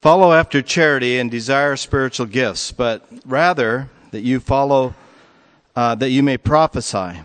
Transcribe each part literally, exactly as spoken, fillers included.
Follow after charity and desire spiritual gifts, but rather that you follow, uh, that you may prophesy.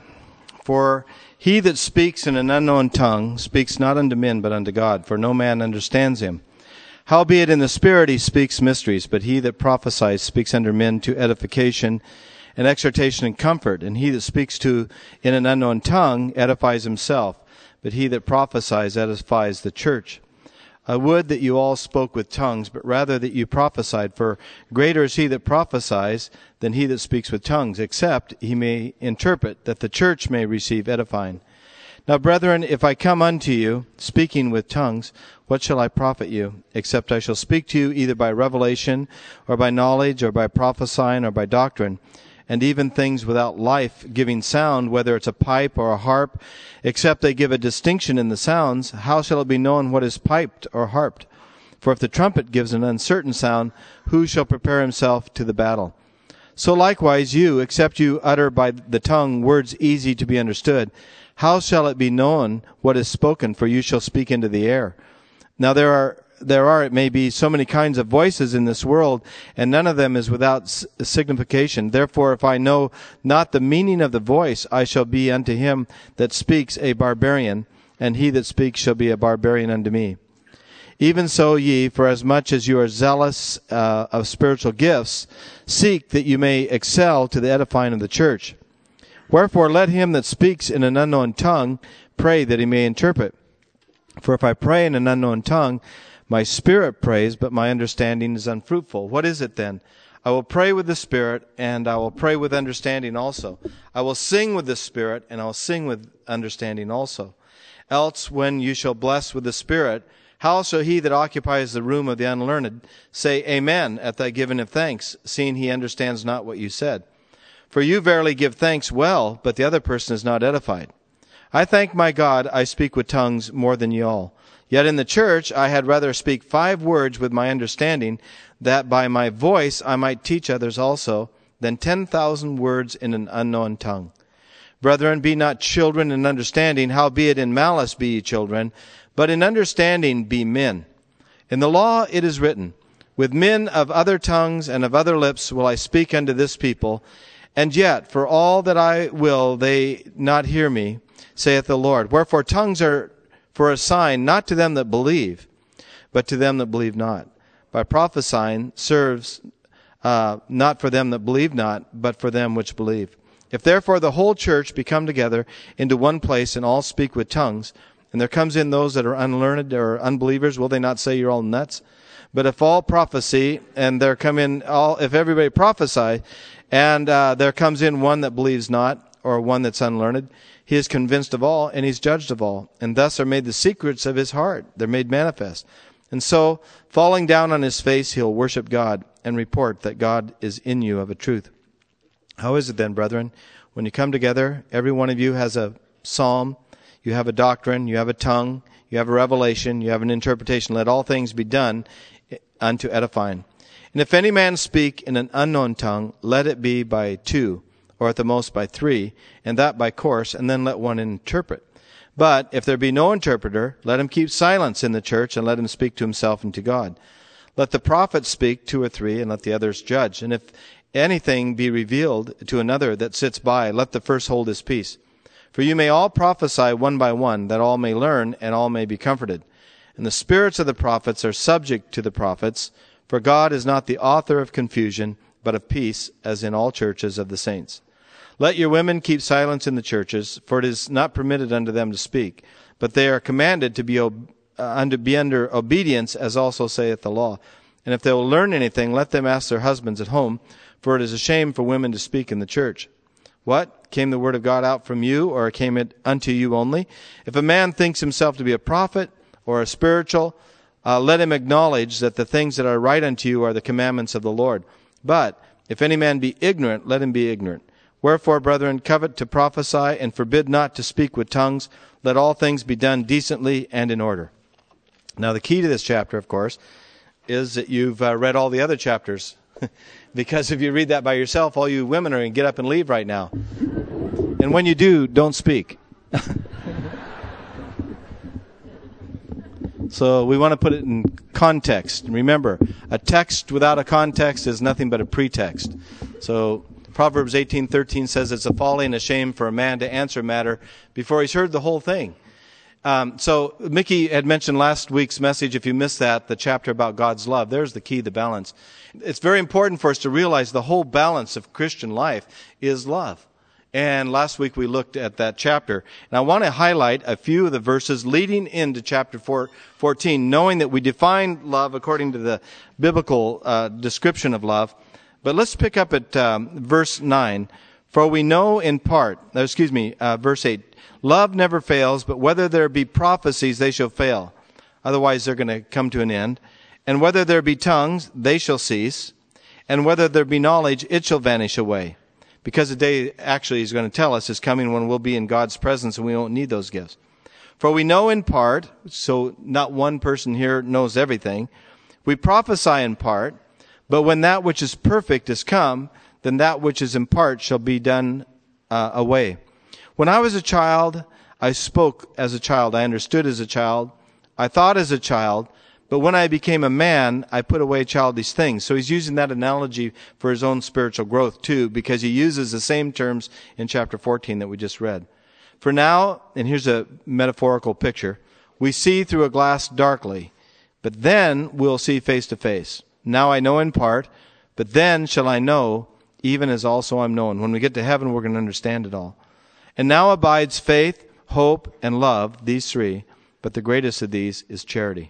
For he that speaks in an unknown tongue speaks not unto men, but unto God, for no man understands him. Howbeit in the Spirit he speaks mysteries, but he that prophesies speaks unto men to edification and exhortation and comfort. And he that speaks to in an unknown tongue edifies himself, but he that prophesies edifies the church. I would that you all spoke with tongues, but rather that you prophesied, for greater is he that prophesies than he that speaks with tongues, except he may interpret, that the church may receive edifying. Now, brethren, if I come unto you, speaking with tongues, what shall I profit you, except I shall speak to you either by revelation, or by knowledge, or by prophesying, or by doctrine, and even things without life-giving sound, whether it's a pipe or a harp, except they give a distinction in the sounds, how shall it be known what is piped or harped? For if the trumpet gives an uncertain sound, who shall prepare himself to the battle? So likewise you, except you utter by the tongue words easy to be understood, how shall it be known what is spoken? For you shall speak into the air. Now there are There are, it may be, so many kinds of voices in this world, and none of them is without signification. Therefore, if I know not the meaning of the voice, I shall be unto him that speaks a barbarian, and he that speaks shall be a barbarian unto me. Even so ye, for as much as you are zealous uh, of spiritual gifts, seek that you may excel to the edifying of the church. Wherefore let him that speaks in an unknown tongue pray that he may interpret. For if I pray in an unknown tongue, my spirit prays, but my understanding is unfruitful. What is it then? I will pray with the Spirit, and I will pray with understanding also. I will sing with the Spirit, and I will sing with understanding also. Else, when you shall bless with the Spirit, how shall he that occupies the room of the unlearned say Amen at thy giving of thanks, seeing he understands not what you said? For you verily give thanks well, but the other person is not edified. I thank my God I speak with tongues more than ye all. Yet in the church I had rather speak five words with my understanding, that by my voice I might teach others also, than ten thousand words in an unknown tongue. Brethren, be not children in understanding, howbeit in malice be ye children, but in understanding be men. In the law it is written, with men of other tongues and of other lips will I speak unto this people, and yet for all that I will they not hear me, saith the Lord. Wherefore tongues are for a sign, not to them that believe, but to them that believe not. By prophesying serves uh, not for them that believe not, but for them which believe. If therefore the whole church be come together into one place, and all speak with tongues, and there comes in those that are unlearned or unbelievers, will they not say you're all nuts? But if all prophecy, and there come in all, if everybody prophesy, and uh, there comes in one that believes not, or one that's unlearned, he is convinced of all, and he's judged of all. And thus are made the secrets of his heart. They're made manifest. And so, falling down on his face, he'll worship God, and report that God is in you of a truth. How is it then, brethren? When you come together, every one of you has a psalm, you have a doctrine, you have a tongue, you have a revelation, you have an interpretation. Let all things be done unto edifying. And if any man speak in an unknown tongue, let it be by two, or at the most by three, and that by course, and then let one interpret. But if there be no interpreter, let him keep silence in the church, and let him speak to himself and to God. Let the prophets speak, two or three, and let the others judge. And if anything be revealed to another that sits by, let the first hold his peace. For you may all prophesy one by one, that all may learn, and all may be comforted. And the spirits of the prophets are subject to the prophets, for God is not the author of confusion, but of peace, as in all churches of the saints. Let your women keep silence in the churches, for it is not permitted unto them to speak, but they are commanded to be, ob- uh, under, be under obedience, as also saith the law. And if they will learn anything, let them ask their husbands at home, for it is a shame for women to speak in the church. What? Came the word of God out from you, or came it unto you only? If a man thinks himself to be a prophet or a spiritual, uh, let him acknowledge that the things that are right unto you are the commandments of the Lord. But if any man be ignorant, let him be ignorant. Wherefore, brethren, covet to prophesy, and forbid not to speak with tongues. Let all things be done decently and in order. Now, the key to this chapter, of course, is that you've uh, read all the other chapters. Because if you read that by yourself, all you women are going to get up and leave right now. And when you do, don't speak. So we want to put it in context. Remember, a text without a context is nothing but a pretext. So Proverbs eighteen thirteen says it's a folly and a shame for a man to answer a matter before he's heard the whole thing. Um, so Mickey had mentioned last week's message, if you missed that, the chapter about God's love. There's the key, the balance. It's very important for us to realize the whole balance of Christian life is love. And last week we looked at that chapter. And I want to highlight a few of the verses leading into chapter fourteen, knowing that we define love according to the biblical uh, description of love. But let's pick up at um, verse nine. For we know in part, uh, excuse me, uh, verse eight, love never fails, but whether there be prophecies, they shall fail. Otherwise, they're going to come to an end. And whether there be tongues, they shall cease. And whether there be knowledge, it shall vanish away. Because the day, actually, he's going to tell us, is coming when we'll be in God's presence and we won't need those gifts. For we know in part, so not one person here knows everything. We prophesy in part, but when that which is perfect is come, then that which is in part shall be done uh, away. When I was a child, I spoke as a child. I understood as a child. I thought as a child. But when I became a man, I put away childish things. So he's using that analogy for his own spiritual growth too, because he uses the same terms in chapter fourteen that we just read. For now, and here's a metaphorical picture, we see through a glass darkly, but then we'll see face to face. Now I know in part, but then shall I know, even as also I'm known. When we get to heaven, we're going to understand it all. And now abides faith, hope, and love, these three, but the greatest of these is charity.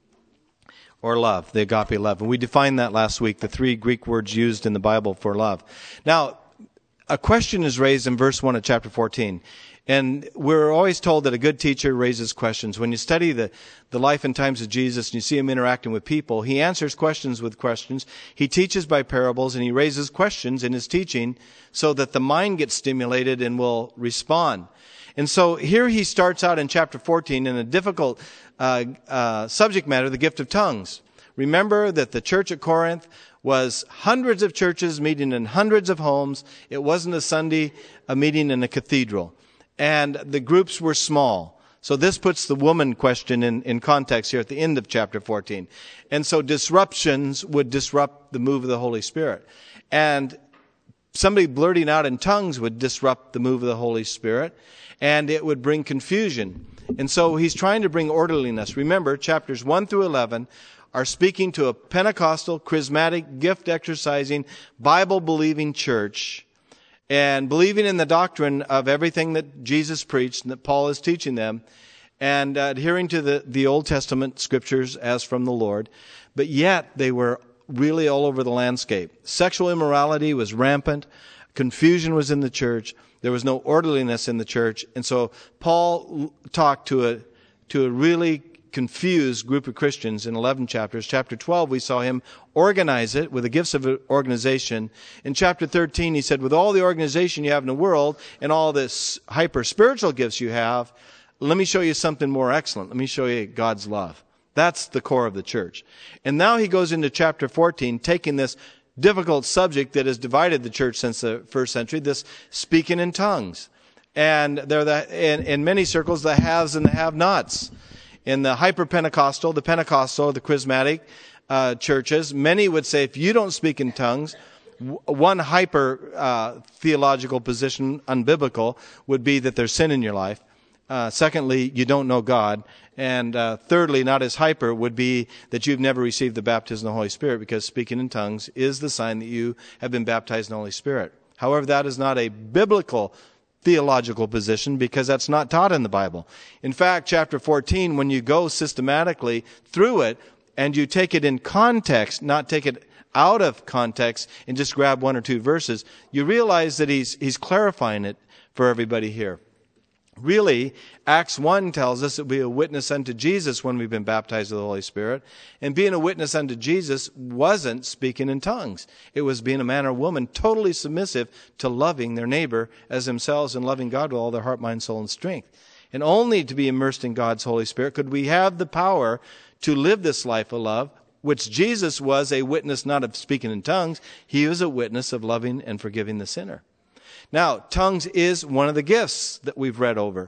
Or love, the agape love. And we defined that last week, the three Greek words used in the Bible for love. Now, a question is raised in verse one of chapter fourteen. And we're always told that a good teacher raises questions. When you study the, the life and times of Jesus and you see him interacting with people, he answers questions with questions. He teaches by parables and he raises questions in his teaching so that the mind gets stimulated and will respond. And so here he starts out in chapter fourteen in a difficult uh, uh, subject matter, the gift of tongues. Remember that the church at Corinth was hundreds of churches meeting in hundreds of homes. It wasn't a Sunday a meeting in a cathedral. And the groups were small. So this puts the woman question in, in context here at the end of chapter fourteen. And so disruptions would disrupt the move of the Holy Spirit. And somebody blurting out in tongues would disrupt the move of the Holy Spirit. And it would bring confusion. And so he's trying to bring orderliness. Remember, chapters one through eleven are speaking to a Pentecostal, charismatic, gift-exercising, Bible-believing church and believing in the doctrine of everything that Jesus preached and that Paul is teaching them and uh, adhering to the, the Old Testament scriptures as from the Lord. But yet they were really all over the landscape. Sexual immorality was rampant. Confusion was in the church. There was no orderliness in the church. And so Paul talked to a, to a really confused group of Christians in eleven chapters. Chapter twelve, we saw him organize it with the gifts of organization. In chapter thirteen, he said, with all the organization you have in the world and all this hyper-spiritual gifts you have, let me show you something more excellent. Let me show you God's love. That's the core of the church. And now he goes into chapter fourteen, taking this difficult subject that has divided the church since the first century, this speaking in tongues. And there are the, in, in many circles, the haves and the have-nots. In the hyper-Pentecostal, the Pentecostal, the charismatic uh, churches, many would say if you don't speak in tongues, w- one hyper-theological uh, position, unbiblical, would be that there's sin in your life. Uh, secondly, you don't know God. And uh, thirdly, not as hyper, would be that you've never received the baptism of the Holy Spirit, because speaking in tongues is the sign that you have been baptized in the Holy Spirit. However, that is not a biblical theological position, because that's not taught in the Bible. In fact, chapter fourteen, when you go systematically through it and you take it in context, not take it out of context and just grab one or two verses, you realize that he's he's clarifying it for everybody here. Really, Acts one tells us that we are a witness unto Jesus when we've been baptized with the Holy Spirit. And being a witness unto Jesus wasn't speaking in tongues. It was being a man or woman totally submissive to loving their neighbor as themselves and loving God with all their heart, mind, soul, and strength. And only to be immersed in God's Holy Spirit could we have the power to live this life of love, which Jesus was a witness not of speaking in tongues. He was a witness of loving and forgiving the sinner. Now, tongues is one of the gifts that we've read over.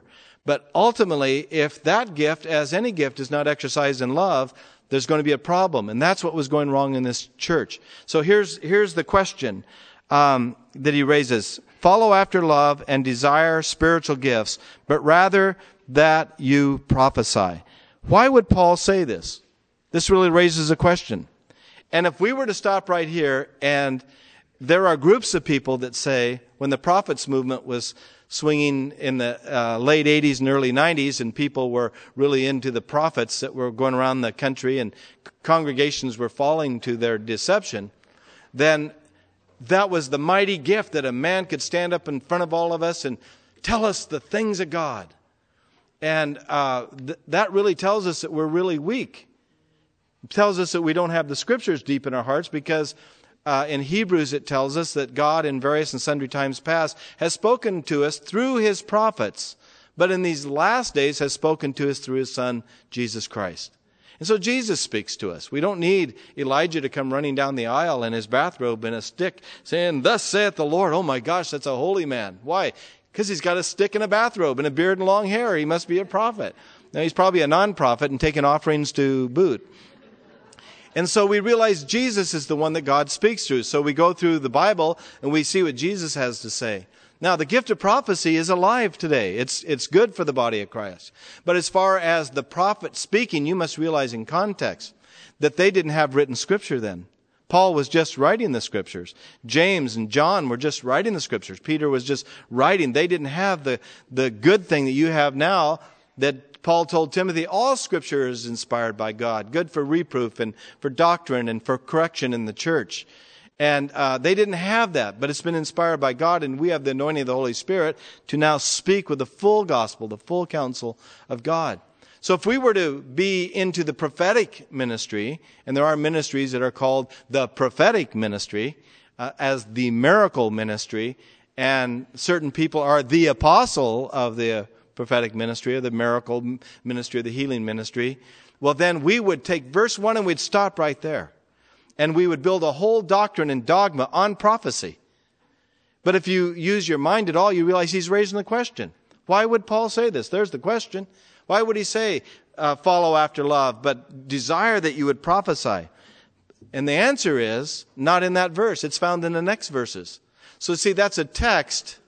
But ultimately, if that gift, as any gift, is not exercised in love, there's going to be a problem. And that's what was going wrong in this church. So here's, here's the question um, that he raises. Follow after love and desire spiritual gifts, but rather that you prophesy. Why would Paul say this? This really raises a question. And if we were to stop right here, and there are groups of people that say, when the prophets movement was swinging in the uh, late eighties and early nineties, and people were really into the prophets that were going around the country, and congregations were falling to their deception, then that was the mighty gift that a man could stand up in front of all of us and tell us the things of God. And uh, th- that really tells us that we're really weak. It tells us that we don't have the Scriptures deep in our hearts, because uh, in Hebrews it tells us that God in various and sundry times past has spoken to us through His prophets, but in these last days has spoken to us through His Son, Jesus Christ. And so Jesus speaks to us. We don't need Elijah to come running down the aisle in his bathrobe and a stick saying, "Thus saith the Lord." Oh my gosh, that's a holy man. Why? Because he's got a stick and a bathrobe and a beard and long hair. He must be a prophet. Now, he's probably a non-prophet and taking offerings to boot. And so we realize Jesus is the one that God speaks through. So we go through the Bible and we see what Jesus has to say. Now, the gift of prophecy is alive today. It's, it's good for the body of Christ. But as far as the prophet speaking, you must realize in context that they didn't have written Scripture then. Paul was just writing the Scriptures. James and John were just writing the Scriptures. Peter was just writing. They didn't have the, the good thing that you have now, that Paul told Timothy, all Scripture is inspired by God, good for reproof and for doctrine and for correction in the church. And uh, they didn't have that, but it's been inspired by God, and we have the anointing of the Holy Spirit to now speak with the full gospel, the full counsel of God. So if we were to be into the prophetic ministry, and there are ministries that are called the prophetic ministry, uh, as the miracle ministry, and certain people are the apostle of the prophetic ministry, or the miracle ministry, or the healing ministry, well then we would take verse one and we'd stop right there. And we would build a whole doctrine and dogma on prophecy. But if you use your mind at all, you realize he's raising the question. Why would Paul say this? There's the question. Why would he say, uh, follow after love, but desire that you would prophesy? And the answer is not in that verse. It's found in the next verses. So see, that's a text,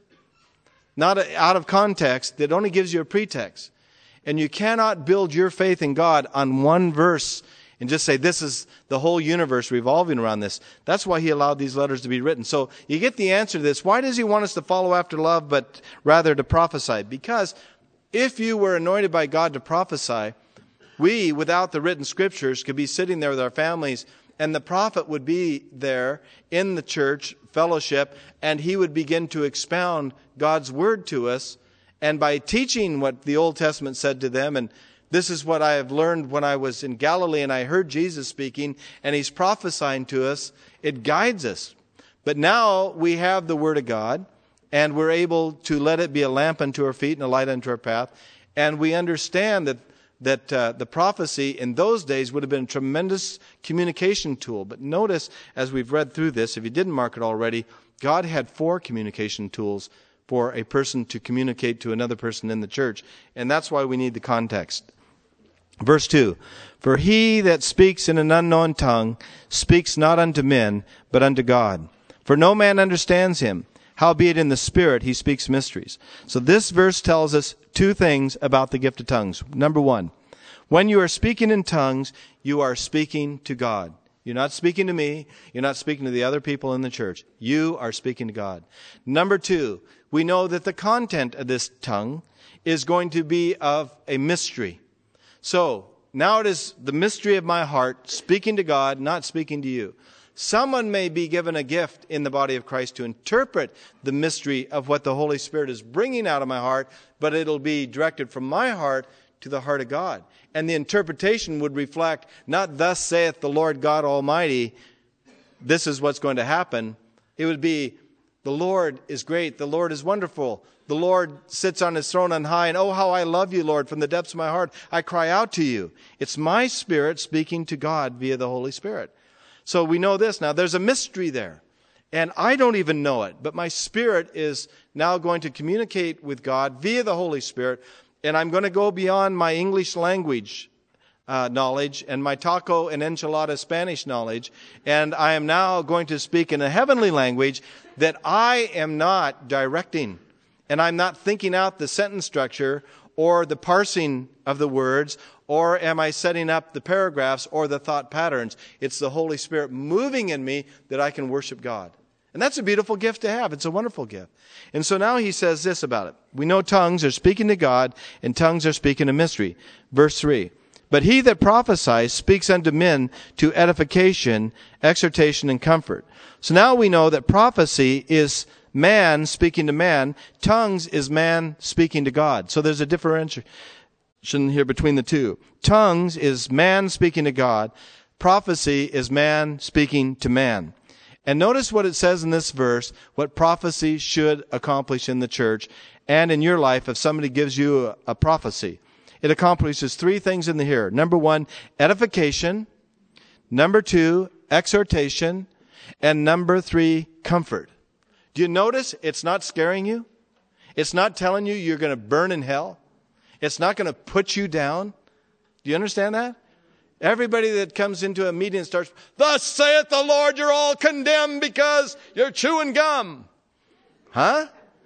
not a, out of context, that only gives you a pretext. And you cannot build your faith in God on one verse and just say this is the whole universe revolving around this. That's why he allowed these letters to be written. So you get the answer to this. Why does he want us to follow after love, but rather to prophesy? Because if you were anointed by God to prophesy, we, without the written Scriptures, could be sitting there with our families, and the prophet would be there in the church fellowship, and he would begin to expound God's word to us. And by teaching what the Old Testament said to them, and this is what I have learned when I was in Galilee and I heard Jesus speaking and he's prophesying to us, it guides us. But now we have the Word of God and we're able to let it be a lamp unto our feet and a light unto our path. And we understand that that uh, the prophecy in those days would have been a tremendous communication tool. But notice, as we've read through this, if you didn't mark it already, God had four communication tools for a person to communicate to another person in the church. And that's why we need the context. Verse two, for he that speaks in an unknown tongue speaks not unto men, but unto God. For no man understands him. Howbeit in the Spirit he speaks mysteries. So this verse tells us two things about the gift of tongues. Number one, when you are speaking in tongues, you are speaking to God. You're not speaking to me. You're not speaking to the other people in the church. You are speaking to God. Number two, we know that the content of this tongue is going to be of a mystery. So now it is the mystery of my heart, speaking to God, not speaking to you. Someone may be given a gift in the body of Christ to interpret the mystery of what the Holy Spirit is bringing out of my heart, but it'll be directed from my heart to the heart of God. And the interpretation would reflect, not thus saith the Lord God Almighty, this is what's going to happen. It would be, the Lord is great, the Lord is wonderful, the Lord sits on his throne on high, and oh, how I love you, Lord, from the depths of my heart, I cry out to you. It's my spirit speaking to God via the Holy Spirit. So we know this now. There's a mystery there. And I don't even know it, but my spirit is now going to communicate with God via the Holy Spirit. And I'm going to go beyond my English language uh, knowledge and my taco and enchilada Spanish knowledge. And I am now going to speak in a heavenly language that I am not directing. And I'm not thinking out the sentence structure or the parsing of the words, or am I setting up the paragraphs or the thought patterns. It's the Holy Spirit moving in me that I can worship God. And that's a beautiful gift to have. It's a wonderful gift. And so now he says this about it. We know tongues are speaking to God, and tongues are speaking a mystery. Verse three. But he that prophesies speaks unto men to edification, exhortation, and comfort. So now we know that prophecy is man speaking to man. Tongues is man speaking to God. So there's a differentiation here between the two. Tongues is man speaking to God. Prophecy is man speaking to man. And notice what it says in this verse, what prophecy should accomplish in the church and in your life if somebody gives you a, a prophecy. It accomplishes three things in the here. Number one, edification. Number two, exhortation. And number three, comfort. Do you notice it's not scaring you? It's not telling you you're going to burn in hell. It's not going to put you down. Do you understand that? Everybody that comes into a meeting and starts, thus saith the Lord, you're all condemned because you're chewing gum. Huh?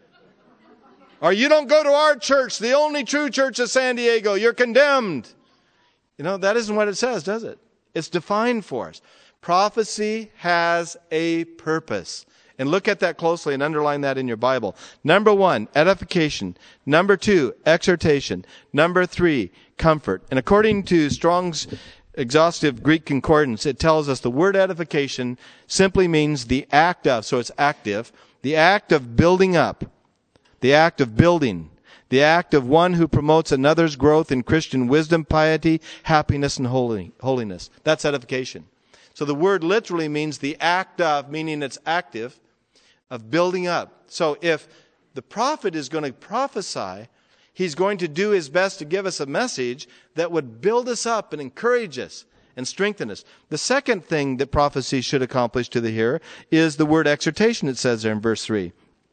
Or you don't go to our church, the only true church of San Diego. You're condemned. You know, that isn't what it says, does it? It's defined for us. Prophecy has a purpose. And look at that closely and underline that in your Bible. Number one, edification. Number two, exhortation. Number three, comfort. And according to Strong's exhaustive Greek concordance, it tells us the word edification simply means the act of, so it's active, the act of building up, the act of building, the act of one who promotes another's growth in Christian wisdom, piety, happiness, and holiness. That's edification. So the word literally means the act of, meaning it's active, of building up. So if the prophet is going to prophesy, he's going to do his best to give us a message that would build us up and encourage us and strengthen us. The second thing that prophecy should accomplish to the hearer is the word exhortation, it says there in verse three.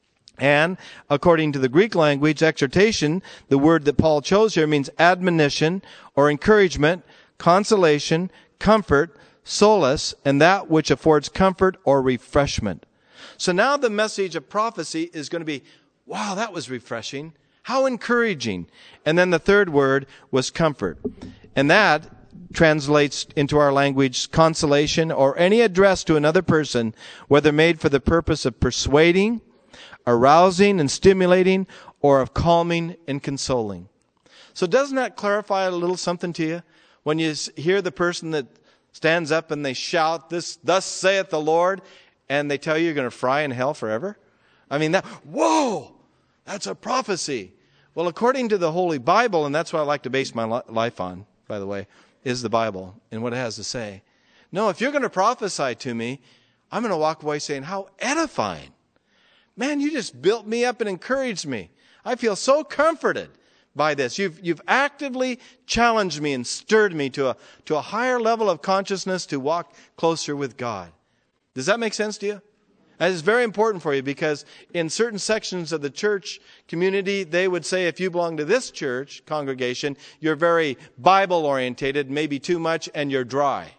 And according to the Greek language, exhortation, the word that Paul chose here, means admonition or encouragement, consolation, comfort, solace, and that which affords comfort or refreshment. So now the message of prophecy is going to be, wow, that was refreshing. How encouraging. And then the third word was comfort. And that translates into our language consolation or any address to another person, whether made for the purpose of persuading, arousing and stimulating, or of calming and consoling. So doesn't that clarify a little something to you? When you hear the person that stands up and they shout, "This, thus saith the Lord," and they tell you you're going to fry in hell forever? I mean, that, whoa, that's a prophecy. Well, according to the Holy Bible, and that's what I like to base my life on, by the way, is the Bible and what it has to say. No, if you're going to prophesy to me, I'm going to walk away saying, how edifying. Man, you just built me up and encouraged me. I feel so comforted by this. You've, you've actively challenged me and stirred me to a, to a higher level of consciousness to walk closer with God. Does that make sense to you? That is very important for you because in certain sections of the church community, they would say if you belong to this church congregation, you're very Bible orientated, maybe too much, and you're dry.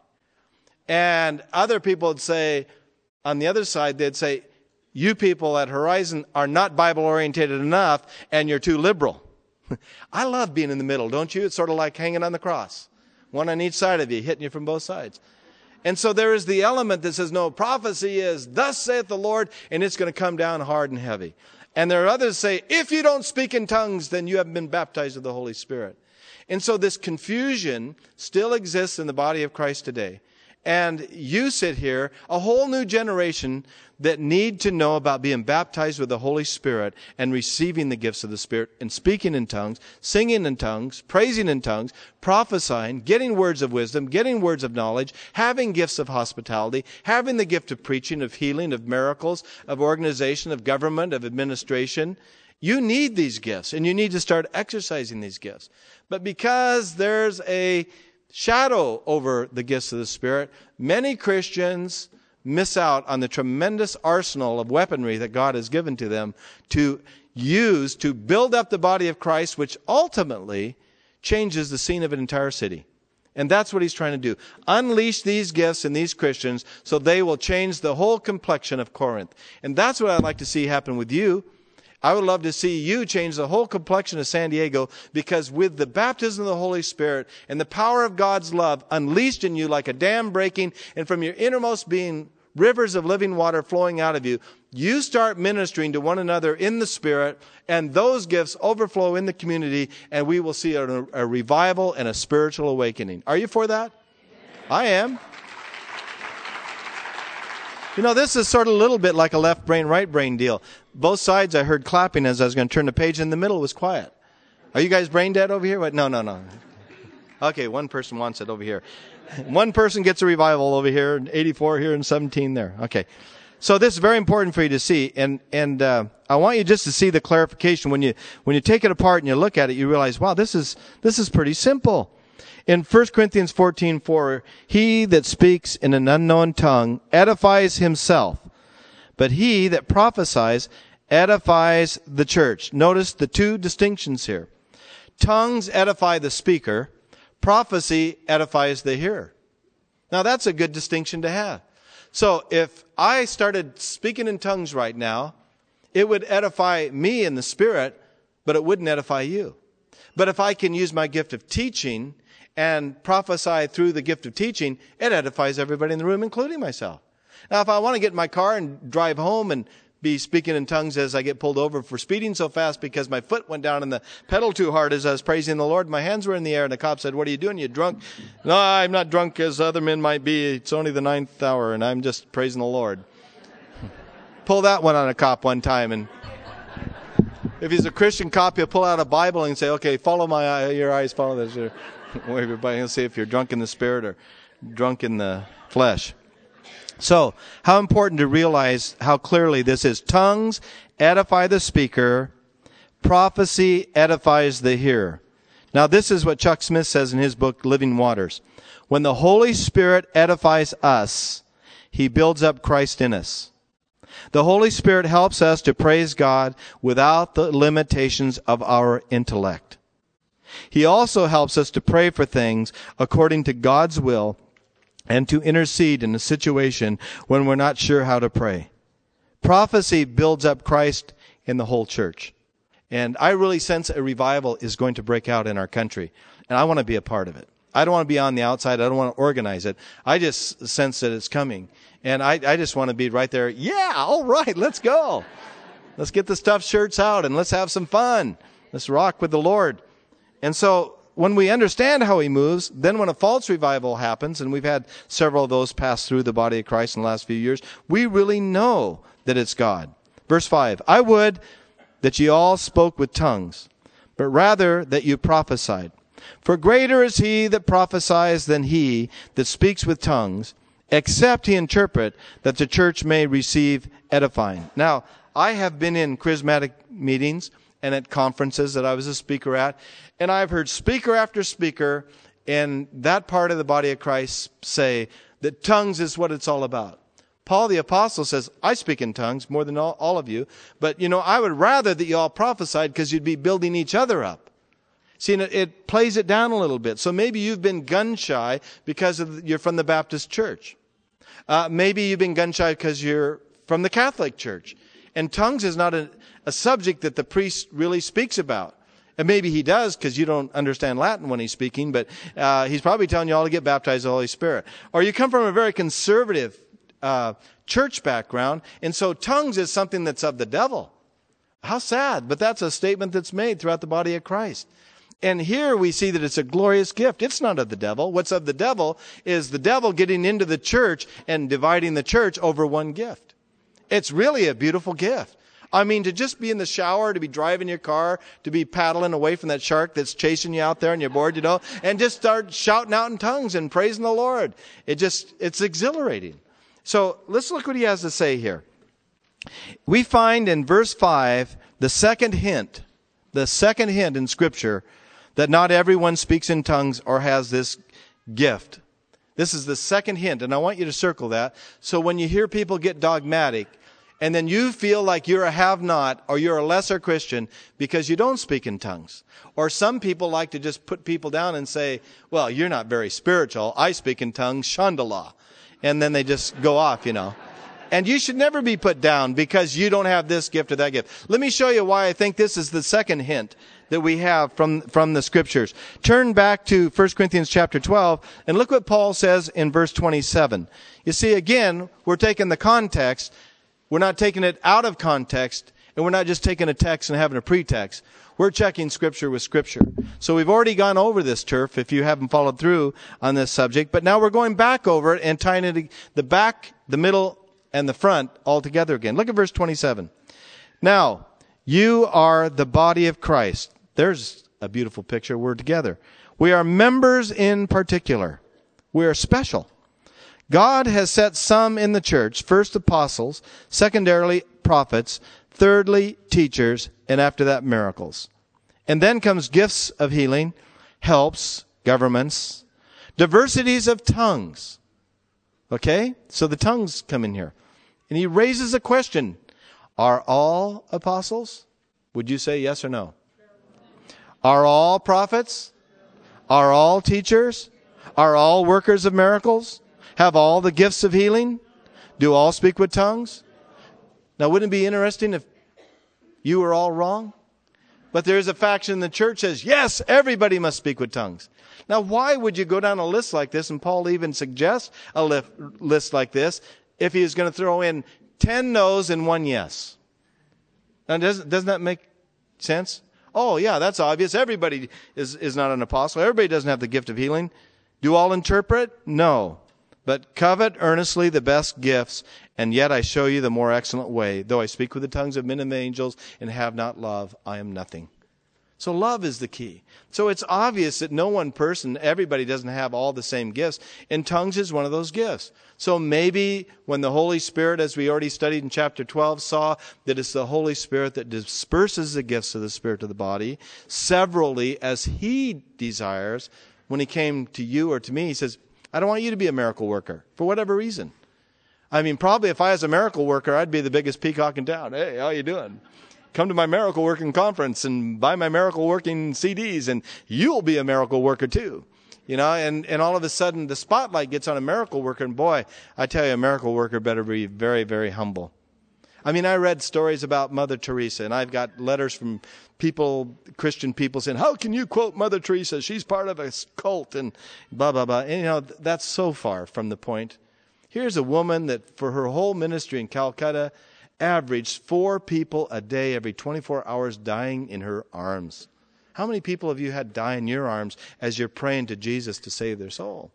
And other people would say, on the other side, they'd say, you people at Horizon are not Bible orientated enough and you're too liberal. I love being in the middle, don't you? It's sort of like hanging on the cross. One on each side of you, hitting you from both sides. And so there is the element that says, no, prophecy is, thus saith the Lord, and it's going to come down hard and heavy. And there are others that say, if you don't speak in tongues, then you haven't been baptized with the Holy Spirit. And so this confusion still exists in the body of Christ today. And you sit here, a whole new generation that need to know about being baptized with the Holy Spirit and receiving the gifts of the Spirit and speaking in tongues, singing in tongues, praising in tongues, prophesying, getting words of wisdom, getting words of knowledge, having gifts of hospitality, having the gift of preaching, of healing, of miracles, of organization, of government, of administration. You need these gifts and you need to start exercising these gifts. But because there's a shadow over the gifts of the Spirit, many Christians miss out on the tremendous arsenal of weaponry that God has given to them to used to build up the body of Christ, which ultimately changes the scene of an entire city. And that's what he's trying to do. Unleash these gifts in these Christians so they will change the whole complexion of Corinth. And that's what I'd like to see happen with you. I would love to see you change the whole complexion of San Diego, because with the baptism of the Holy Spirit and the power of God's love unleashed in you like a dam breaking, and from your innermost being rivers of living water flowing out of you, you start ministering to one another in the Spirit, and those gifts overflow in the community, and we will see a, a revival and a spiritual awakening. Are you for that? Yeah. I am. You know, this is sort of a little bit like a left brain, right brain deal. Both sides I heard clapping as I was going to turn the page. In the middle was quiet. Are you guys brain dead over here? What? No, no, no. Okay, one person wants it over here. One person gets a revival over here, eighty-four here and seventeen there. Okay. So this is very important for you to see, and and uh, I want you just to see the clarification. When you when you take it apart and you look at it, you realize, wow, this is this is pretty simple. In First Corinthians fourteen four, he that speaks in an unknown tongue edifies himself, but he that prophesies edifies the church. Notice the two distinctions here. Tongues edify the speaker. Prophecy edifies the hearer. Now that's a good distinction to have. So if I started speaking in tongues right now, it would edify me in the Spirit, but it wouldn't edify you. But if I can use my gift of teaching and prophesy through the gift of teaching, it edifies everybody in the room, including myself. Now if I want to get in my car and drive home and be speaking in tongues as I get pulled over for speeding so fast because my foot went down in the pedal too hard as I was praising the Lord, my hands were in the air, and the cop said, "What are you doing? You drunk?" "No, I'm not drunk as other men might be. It's only the ninth hour, and I'm just praising the Lord." Pull that one on a cop one time, and if he's a Christian cop, he'll pull out a Bible and say, "Okay, follow my eye, your eyes, follow this." Everybody will see if you're drunk in the Spirit or drunk in the flesh. So, how important to realize how clearly this is. Tongues edify the speaker. Prophecy edifies the hearer. Now, this is what Chuck Smith says in his book, Living Waters. When the Holy Spirit edifies us, he builds up Christ in us. The Holy Spirit helps us to praise God without the limitations of our intellect. He also helps us to pray for things according to God's will, and to intercede in a situation when we're not sure how to pray. Prophecy builds up Christ in the whole church. And I really sense a revival is going to break out in our country. And I want to be a part of it. I don't want to be on the outside. I don't want to organize it. I just sense that it's coming. And I, I just want to be right there. Yeah, all right, let's go. Let's get the stuffed shirts out and let's have some fun. Let's rock with the Lord. And so when we understand how he moves, then when a false revival happens, and we've had several of those pass through the body of Christ in the last few years, we really know that it's God. Verse five, I would that ye all spoke with tongues, but rather that you prophesied. For greater is he that prophesies than he that speaks with tongues, except he interpret, that the church may receive edifying. Now, I have been in charismatic meetings and at conferences that I was a speaker at, and I've heard speaker after speaker in that part of the body of Christ say that tongues is what it's all about. Paul the Apostle says, I speak in tongues more than all, all of you, but you know, I would rather that you all prophesied because you'd be building each other up. See, it, it plays it down a little bit. So maybe you've been gun shy because of, you're from the Baptist church. Uh, maybe you've been gun shy because you're from the Catholic church. And tongues is not a, a subject that the priest really speaks about. And maybe he does because you don't understand Latin when he's speaking, but uh, he's probably telling you all to get baptized in the Holy Spirit. Or you come from a very conservative uh, church background, and so tongues is something that's of the devil. How sad, but that's a statement that's made throughout the body of Christ. And here we see that it's a glorious gift. It's not of the devil. What's of the devil is the devil getting into the church and dividing the church over one gift. It's really a beautiful gift. I mean, to just be in the shower, to be driving your car, to be paddling away from that shark that's chasing you out there and you're bored, you know, and just start shouting out in tongues and praising the Lord. It just, it's exhilarating. So let's look what he has to say here. We find in verse five, the second hint, the second hint in Scripture that not everyone speaks in tongues or has this gift. This is the second hint, and I want you to circle that. So when you hear people get dogmatic, And then you feel like you're a have-not or you're a lesser Christian because you don't speak in tongues. Or some people like to just put people down and say, well, you're not very spiritual. I speak in tongues, Shandala. And then they just go off, you know. And you should never be put down because you don't have this gift or that gift. Let me show you why I think this is the second hint that we have from, from the Scriptures. Turn back to First Corinthians chapter twelve and look what Paul says in verse twenty-seven. You see, again, we're taking the context. We're not taking it out of context, and we're not just taking a text and having a pretext. We're checking Scripture with Scripture. So we've already gone over this turf if you haven't followed through on this subject. But now we're going back over it and tying it the back, the middle, and the front all together again. Look at verse twenty-seven. Now, you are the body of Christ. There's a beautiful picture. We're together. We are members in particular. We are special. God has set some in the church, first apostles, secondarily prophets, thirdly teachers, and after that miracles. And then comes gifts of healing, helps, governments, diversities of tongues. Okay? So the tongues come in here. And he raises a question. Are all apostles? Would you say yes or no? Are all prophets? Are all teachers? Are all workers of miracles? Have all the gifts of healing? Do all speak with tongues? Now, wouldn't it be interesting if you were all wrong? But there is a faction in the church that says, yes, everybody must speak with tongues. Now, why would you go down a list like this? And Paul even suggests a li- list like this if he was going to throw in ten no's and one yes. Now, doesn't, doesn't that make sense? Oh, yeah, that's obvious. Everybody is, is not an apostle. Everybody doesn't have the gift of healing. Do all interpret? No. But covet earnestly the best gifts, and yet I show you the more excellent way. Though I speak with the tongues of men and angels and have not love, I am nothing. So love is the key. So it's obvious that no one person, everybody doesn't have all the same gifts, and tongues is one of those gifts. So maybe when the Holy Spirit, as we already studied in chapter twelve, saw that it's the Holy Spirit that disperses the gifts of the Spirit to the body, severally as He desires, when He came to you or to me, He says, I don't want you to be a miracle worker, for whatever reason. I mean, probably if I was a miracle worker, I'd be the biggest peacock in town. Hey, how you doing? Come to my miracle working conference and buy my miracle working C Ds, and you'll be a miracle worker too. You know, and, and all of a sudden the spotlight gets on a miracle worker, and boy, I tell you, a miracle worker better be very, very humble. I mean, I read stories about Mother Teresa, and I've got letters from people, Christian people, saying, how can you quote Mother Teresa? She's part of a cult, and blah, blah, blah. And, you know, that's so far from the point. Here's a woman that for her whole ministry in Calcutta averaged four people a day every twenty-four hours dying in her arms. How many people have you had die in your arms as you're praying to Jesus to save their soul?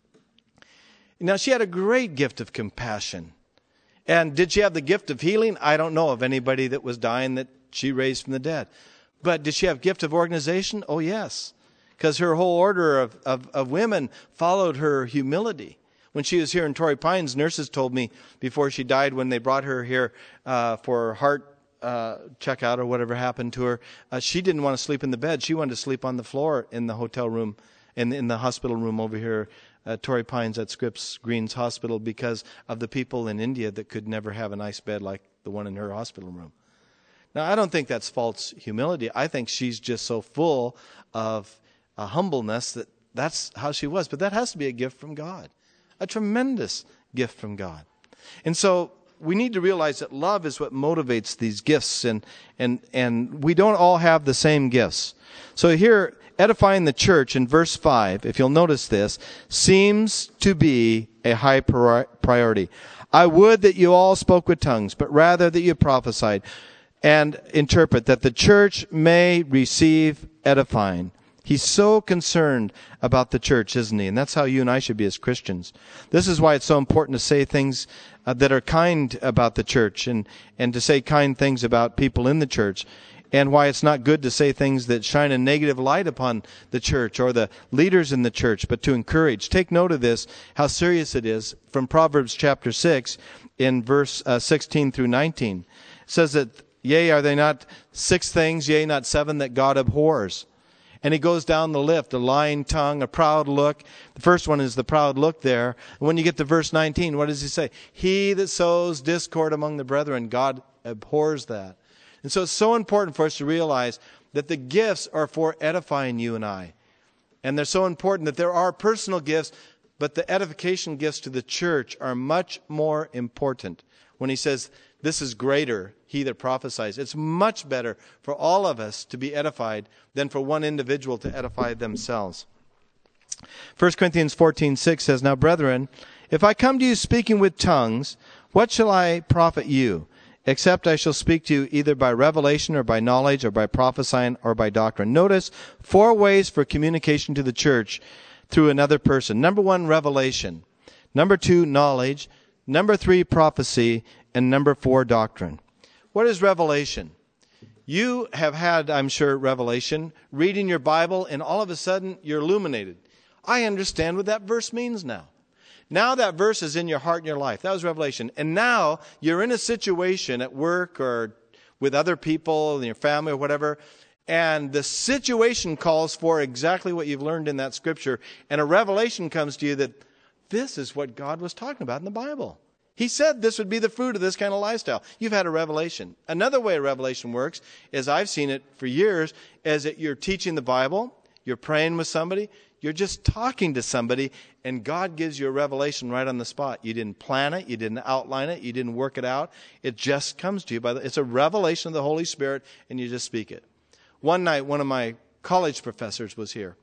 Now, she had a great gift of compassion. And did she have the gift of healing? I don't know of anybody that was dying that she raised from the dead. But did she have gift of organization? Oh, yes. Because her whole order of, of, of women followed her humility. When she was here in Torrey Pines, nurses told me before she died, when they brought her here uh, for heart uh, checkout or whatever happened to her, uh, she didn't want to sleep in the bed. She wanted to sleep on the floor in the hotel room, in, in the hospital room over here at Torrey Pines at Scripps Greens Hospital, because of the people in India that could never have a nice bed like the one in her hospital room. Now, I don't think that's false humility. I think she's just so full of uh, humbleness that that's how she was. But that has to be a gift from God, a tremendous gift from God. And so we need to realize that love is what motivates these gifts, and and and we don't all have the same gifts. So here, edifying the church in verse five, if you'll notice this, seems to be a high priority. I would that you all spoke with tongues, but rather that you prophesied and interpret, that the church may receive edifying. He's so concerned about the church, isn't he? And that's how you and I should be as Christians. This is why it's so important to say things uh, that are kind about the church, and, and to say kind things about people in the church, and why it's not good to say things that shine a negative light upon the church or the leaders in the church, but to encourage. Take note of this, how serious it is, from Proverbs chapter six in verse uh, sixteen through nineteen. It says that, yea, are they not six things, yea, not seven, that God abhors? And he goes down the lift, a lying tongue, a proud look. The first one is the proud look there. And when you get to verse nineteen, what does he say? He that sows discord among the brethren, God abhors that. And so it's so important for us to realize that the gifts are for edifying you and I. And they're so important that there are personal gifts, but the edification gifts to the church are much more important. When he says, this is greater, he that prophesies. It's much better for all of us to be edified than for one individual to edify themselves. First Corinthians fourteen six says, now, brethren, if I come to you speaking with tongues, what shall I profit you? Except I shall speak to you either by revelation or by knowledge or by prophesying or by doctrine. Notice four ways for communication to the church through another person. Number one, revelation. Number two, knowledge. Number three, prophecy. And number four, doctrine. What is revelation? You have had, I'm sure, revelation, reading your Bible, and all of a sudden you're illuminated. I understand what that verse means now. Now that verse is in your heart and your life. That was revelation. And now you're in a situation at work or with other people in your family or whatever, and the situation calls for exactly what you've learned in that scripture, and a revelation comes to you that this is what God was talking about in the Bible. He said this would be the fruit of this kind of lifestyle. You've had a revelation. Another way a revelation works, is I've seen it for years, is that you're teaching the Bible, you're praying with somebody, you're just talking to somebody, and God gives you a revelation right on the spot. You didn't plan it, you didn't outline it, you didn't work it out. It just comes to you. by the, It's a revelation of the Holy Spirit, and you just speak it. One night, one of my college professors was here,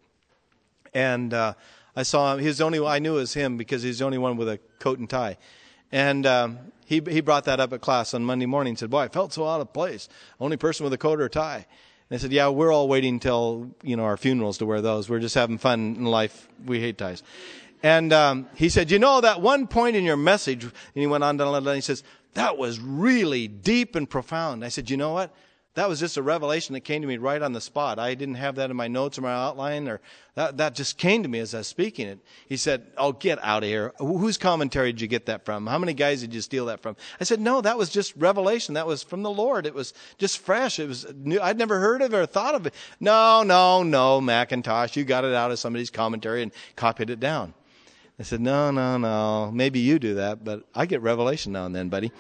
and uh, I saw him. He was the only I knew it was him because he's the only one with a coat and tie. And um, he he brought that up at class on Monday morning and said, boy, I felt so out of place. Only person with a coat or a tie. And I said, yeah, we're all waiting till, you know, our funerals to wear those. We're just having fun in life. We hate ties. And um, he said, you know, that one point in your message, and he went on down and he says, that was really deep and profound. I said, you know what? That was just a revelation that came to me right on the spot. I didn't have that in my notes or my outline, or that, that just came to me as I was speaking it. He said, oh, get out of here. Whose commentary did you get that from? How many guys did you steal that from? I said, no, that was just revelation. That was from the Lord. It was just fresh. It was new. I'd never heard of it or thought of it. No, no, no, Macintosh. You got it out of somebody's commentary and copied it down. I said, no, no, no. Maybe you do that, but I get revelation now and then, buddy.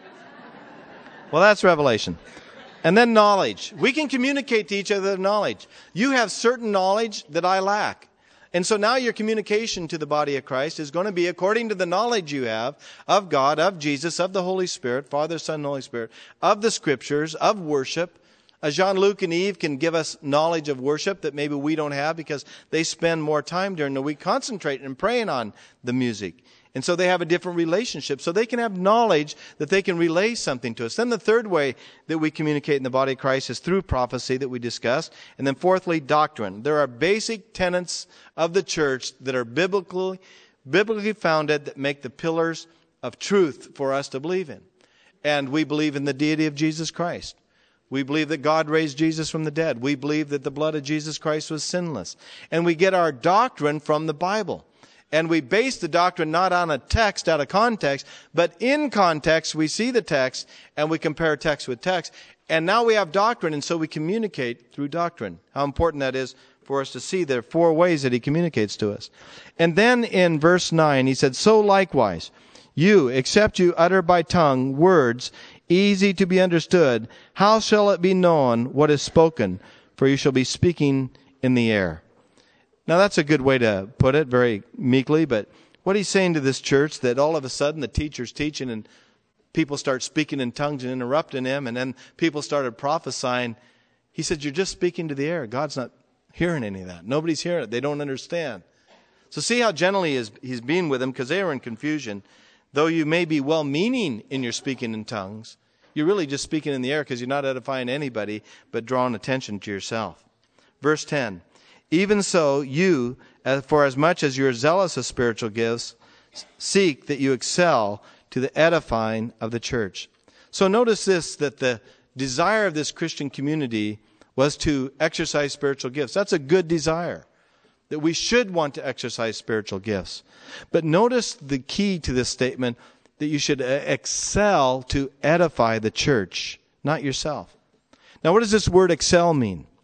Well, that's revelation. And then knowledge. We can communicate to each other knowledge. You have certain knowledge that I lack. And so now your communication to the body of Christ is going to be according to the knowledge you have of God, of Jesus, of the Holy Spirit, Father, Son, and Holy Spirit, of the Scriptures, of worship. As Jean-Luc and Eve can give us knowledge of worship that maybe we don't have because they spend more time during the week concentrating and praying on the music. And so they have a different relationship. So they can have knowledge that they can relay something to us. Then the third way that we communicate in the body of Christ is through prophecy that we discussed. And then fourthly, doctrine. There are basic tenets of the church that are biblically, biblically founded that make the pillars of truth for us to believe in. And we believe in the deity of Jesus Christ. We believe that God raised Jesus from the dead. We believe that the blood of Jesus Christ was sinless. And we get our doctrine from the Bible. And we base the doctrine not on a text out of context, but in context we see the text and we compare text with text. And now we have doctrine, and so we communicate through doctrine. How important that is for us to see there are four ways that he communicates to us. And then in verse nine he said, so likewise, you, except you utter by tongue words easy to be understood, how shall it be known what is spoken? For you shall be speaking in the air. Now, that's a good way to put it, very meekly, but what he's saying to this church, that all of a sudden the teacher's teaching and people start speaking in tongues and interrupting him, and then people started prophesying. He said, you're just speaking to the air. God's not hearing any of that. Nobody's hearing it. They don't understand. So see how gently he's, he's being with them, because they are in confusion. Though you may be well-meaning in your speaking in tongues, you're really just speaking in the air because you're not edifying anybody, but drawing attention to yourself. Verse ten. Even so, you, for as much as you are zealous of spiritual gifts, seek that you excel to the edifying of the church. So notice this, that the desire of this Christian community was to exercise spiritual gifts. That's a good desire, that we should want to exercise spiritual gifts. But notice the key to this statement, that you should excel to edify the church, not yourself. Now, what does this word excel mean?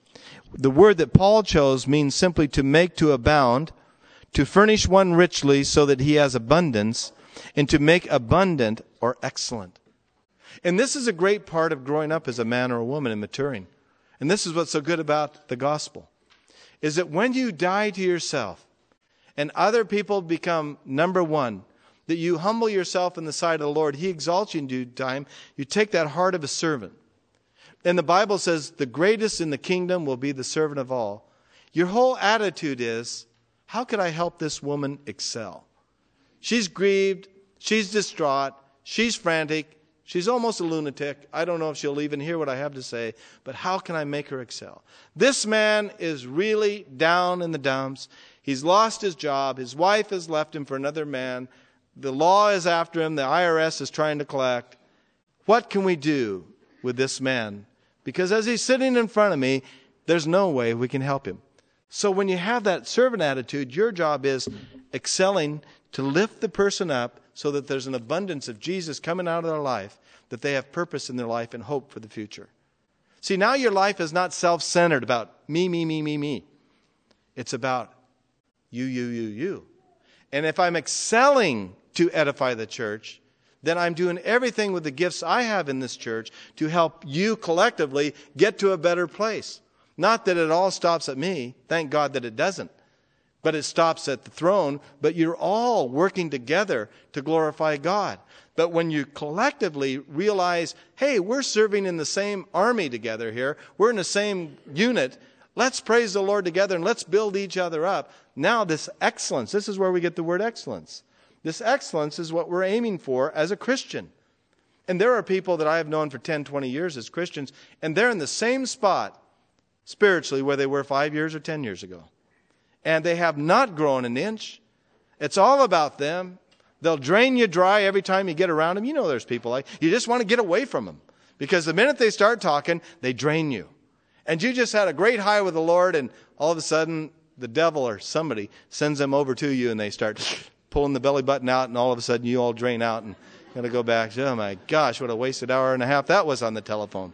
The word that Paul chose means simply to make to abound, to furnish one richly so that he has abundance, and to make abundant or excellent. And this is a great part of growing up as a man or a woman and maturing. And this is what's so good about the gospel, is that when you die to yourself and other people become number one, that you humble yourself in the sight of the Lord, he exalts you in due time. You take that heart of a servant. And the Bible says the greatest in the kingdom will be the servant of all. Your whole attitude is, how can I help this woman excel? She's grieved. She's distraught. She's frantic. She's almost a lunatic. I don't know if she'll even hear what I have to say, but how can I make her excel? This man is really down in the dumps. He's lost his job. His wife has left him for another man. The law is after him. The I R S is trying to collect. What can we do with this man? Because as he's sitting in front of me, there's no way we can help him. So when you have that servant attitude, your job is excelling to lift the person up so that there's an abundance of Jesus coming out of their life, that they have purpose in their life and hope for the future. See, now your life is not self-centered about me, me, me, me, me. It's about you, you, you, you. And if I'm excelling to edify the church, then I'm doing everything with the gifts I have in this church to help you collectively get to a better place. Not that it all stops at me. Thank God that it doesn't. But it stops at the throne. But you're all working together to glorify God. But when you collectively realize, hey, we're serving in the same army together here. We're in the same unit. Let's praise the Lord together and let's build each other up. Now this excellence, this is where we get the word excellence. This excellence is what we're aiming for as a Christian. And there are people that I have known for ten, twenty years as Christians, and they're in the same spot spiritually where they were five years or ten years ago. And they have not grown an inch. It's all about them. They'll drain you dry every time you get around them. You know there's people like, you just want to get away from them. Because the minute they start talking, they drain you. And you just had a great high with the Lord, and all of a sudden, the devil or somebody sends them over to you, and they start pulling the belly button out, and all of a sudden you all drain out and got to go back. Oh my gosh, what a wasted hour and a half that was on the telephone.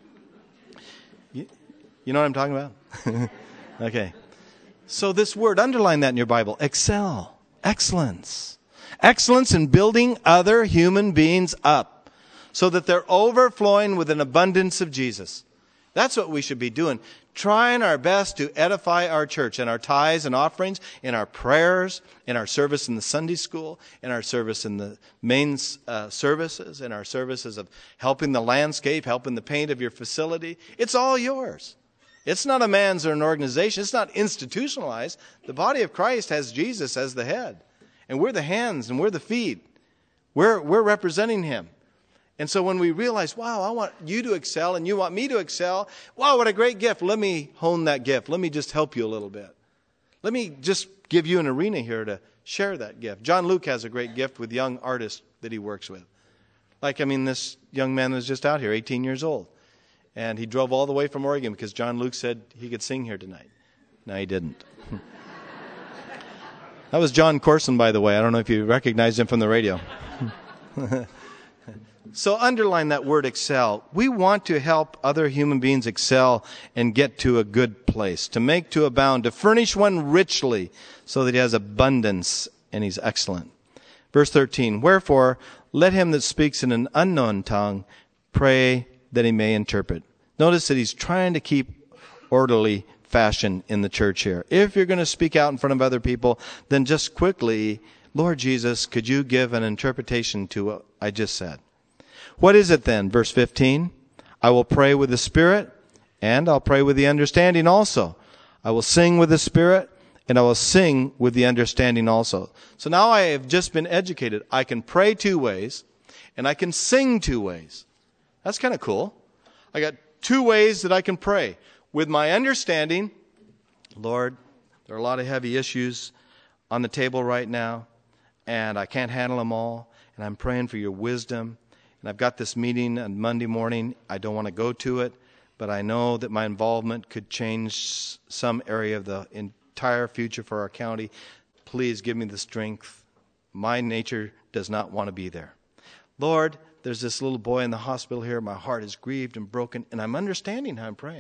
You, you know what I'm talking about? Okay. So this word, underline that in your Bible. Excel. Excellence. Excellence in building other human beings up so that they're overflowing with an abundance of Jesus. That's what we should be doing. Trying our best to edify our church in our tithes and offerings, in our prayers, in our service in the Sunday school, in our service in the main uh, services, in our services of helping the landscape, helping the paint of your facility. It's all yours. It's not a man's or an organization. It's not institutionalized. The body of Christ has Jesus as the head. And we're the hands and we're the feet. We're, we're representing him. And so when we realize, wow, I want you to excel and you want me to excel. Wow, what a great gift. Let me hone that gift. Let me just help you a little bit. Let me just give you an arena here to share that gift. John Luke has a great gift with young artists that he works with. Like, I mean, this young man was just out here, eighteen years old. And he drove all the way from Oregon because John Luke said he could sing here tonight. No, he didn't. That was John Corson, by the way. I don't know if you recognized him from the radio. So underline that word excel. We want to help other human beings excel and get to a good place, to make to abound, to furnish one richly so that he has abundance and he's excellent. Verse thirteen, wherefore let him that speaks in an unknown tongue pray that he may interpret. Notice that he's trying to keep orderly fashion in the church here. If you're going to speak out in front of other people, then just quickly, Lord Jesus, could you give an interpretation to what I just said? What is it then? Verse fifteen, I will pray with the Spirit, and I'll pray with the understanding also. I will sing with the Spirit, and I will sing with the understanding also. So now I have just been educated. I can pray two ways, and I can sing two ways. That's kind of cool. I got two ways that I can pray. With my understanding, Lord, there are a lot of heavy issues on the table right now, and I can't handle them all, and I'm praying for your wisdom. And I've got this meeting on Monday morning. I don't want to go to it, but I know that my involvement could change some area of the entire future for our county. Please give me the strength. My nature does not want to be there. Lord, there's this little boy in the hospital here. My heart is grieved and broken, and I'm understanding how I'm praying.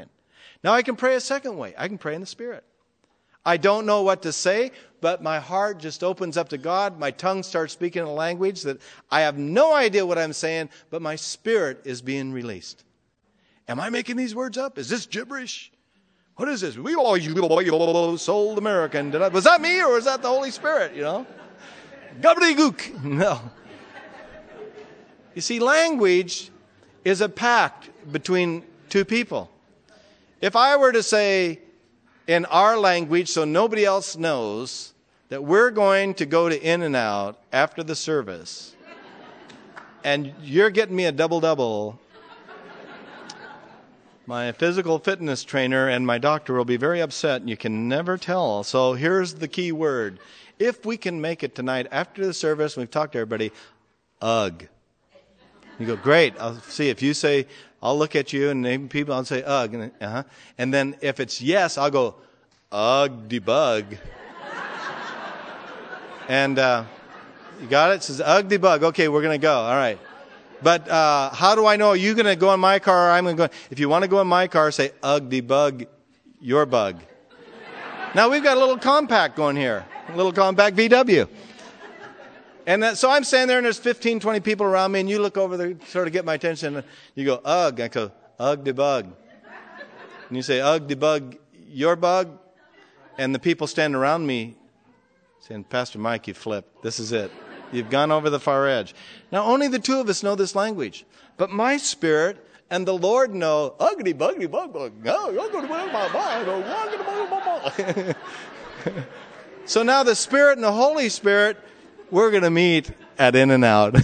Now I can pray a second way. I can pray in the Spirit. I don't know what to say, but my heart just opens up to God. My tongue starts speaking a language that I have no idea what I'm saying, but my spirit is being released. Am I making these words up? Is this gibberish? What is this? We all sold American. Did I, was that me or was that the Holy Spirit? You know, gobbledygook. No. You see, language is a pact between two people. If I were to say in our language, so nobody else knows, that we're going to go to In-N-Out after the service, and you're getting me a double-double, my physical fitness trainer and my doctor will be very upset, and you can never tell. So here's the key word. If we can make it tonight after the service, we've talked to everybody, ugh. You go, great. I'll see if you say, I'll look at you and name people, I'll say, ugh. And, uh-huh. and then if it's yes, I'll go, ugh, debug. And uh, you got it? It says, ugh, debug. Okay, we're going to go. All right. But uh, how do I know? Are you going to go in my car or I'm going to go? If you want to go in my car, say, ugh, debug, your bug. Now we've got a little compact going here, a little compact V W. And that, so I'm standing there and there's fifteen, twenty people around me and you look over there, sort of get my attention. And you go, ugh. I go, ugh, debug. And you say, ugh, debug, your bug. And the people standing around me saying, Pastor Mike, you flipped. This is it. You've gone over the far edge. Now, only the two of us know this language. But my spirit and the Lord know, ugly, bugly, bug, bug. So now the Spirit and the Holy Spirit, we're going to meet at In-N-Out.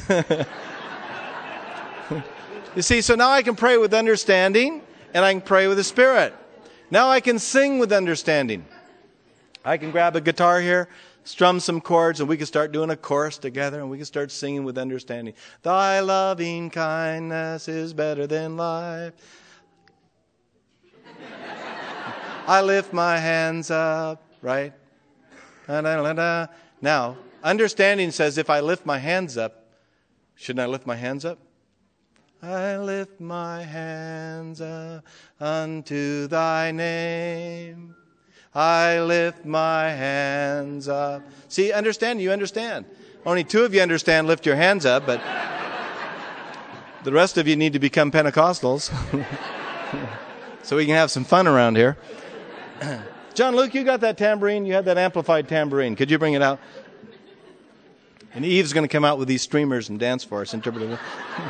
You see, so now I can pray with understanding and I can pray with the Spirit. Now I can sing with understanding. I can grab a guitar here, strum some chords, and we can start doing a chorus together, and we can start singing with understanding. Thy loving kindness is better than life. I lift my hands up, right? Da-da-da-da. Now, understanding says if I lift my hands up, shouldn't I lift my hands up? I lift my hands up unto thy name. I lift my hands up. See, understand, you understand. Only two of you understand, lift your hands up, but the rest of you need to become Pentecostals so we can have some fun around here. John Luke, you got that tambourine? You had that amplified tambourine. Could you bring it out? And Eve's going to come out with these streamers and dance for us, interpreting.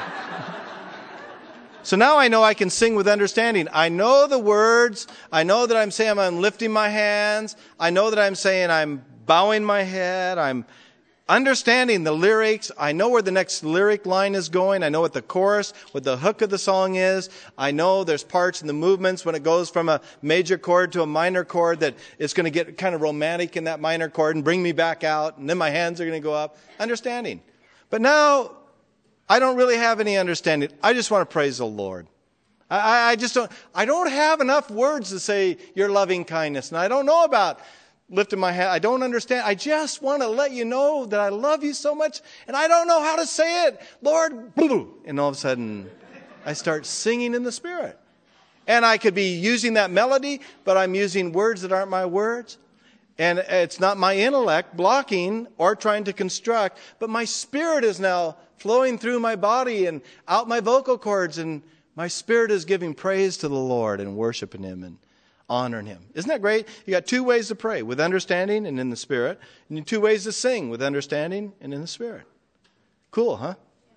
So now I know I can sing with understanding. I know the words. I know that I'm saying I'm lifting my hands. I know that I'm saying I'm bowing my head. I'm understanding the lyrics. I know where the next lyric line is going. I know what the chorus, what the hook of the song is. I know there's parts in the movements when it goes from a major chord to a minor chord that it's going to get kind of romantic in that minor chord and bring me back out. And then my hands are going to go up. Understanding. But now I don't really have any understanding. I just want to praise the Lord. I, I just don't, I don't have enough words to say your loving kindness. And I don't know about lifting my hand. I don't understand. I just want to let you know that I love you so much. And I don't know how to say it. Lord, and all of a sudden I start singing in the Spirit. And I could be using that melody, but I'm using words that aren't my words. And it's not my intellect blocking or trying to construct, but my spirit is now flowing through my body and out my vocal cords, and my spirit is giving praise to the Lord and worshiping Him and honoring Him. Isn't that great? You got two ways to pray, with understanding and in the Spirit, and two ways to sing, with understanding and in the Spirit. Cool, huh?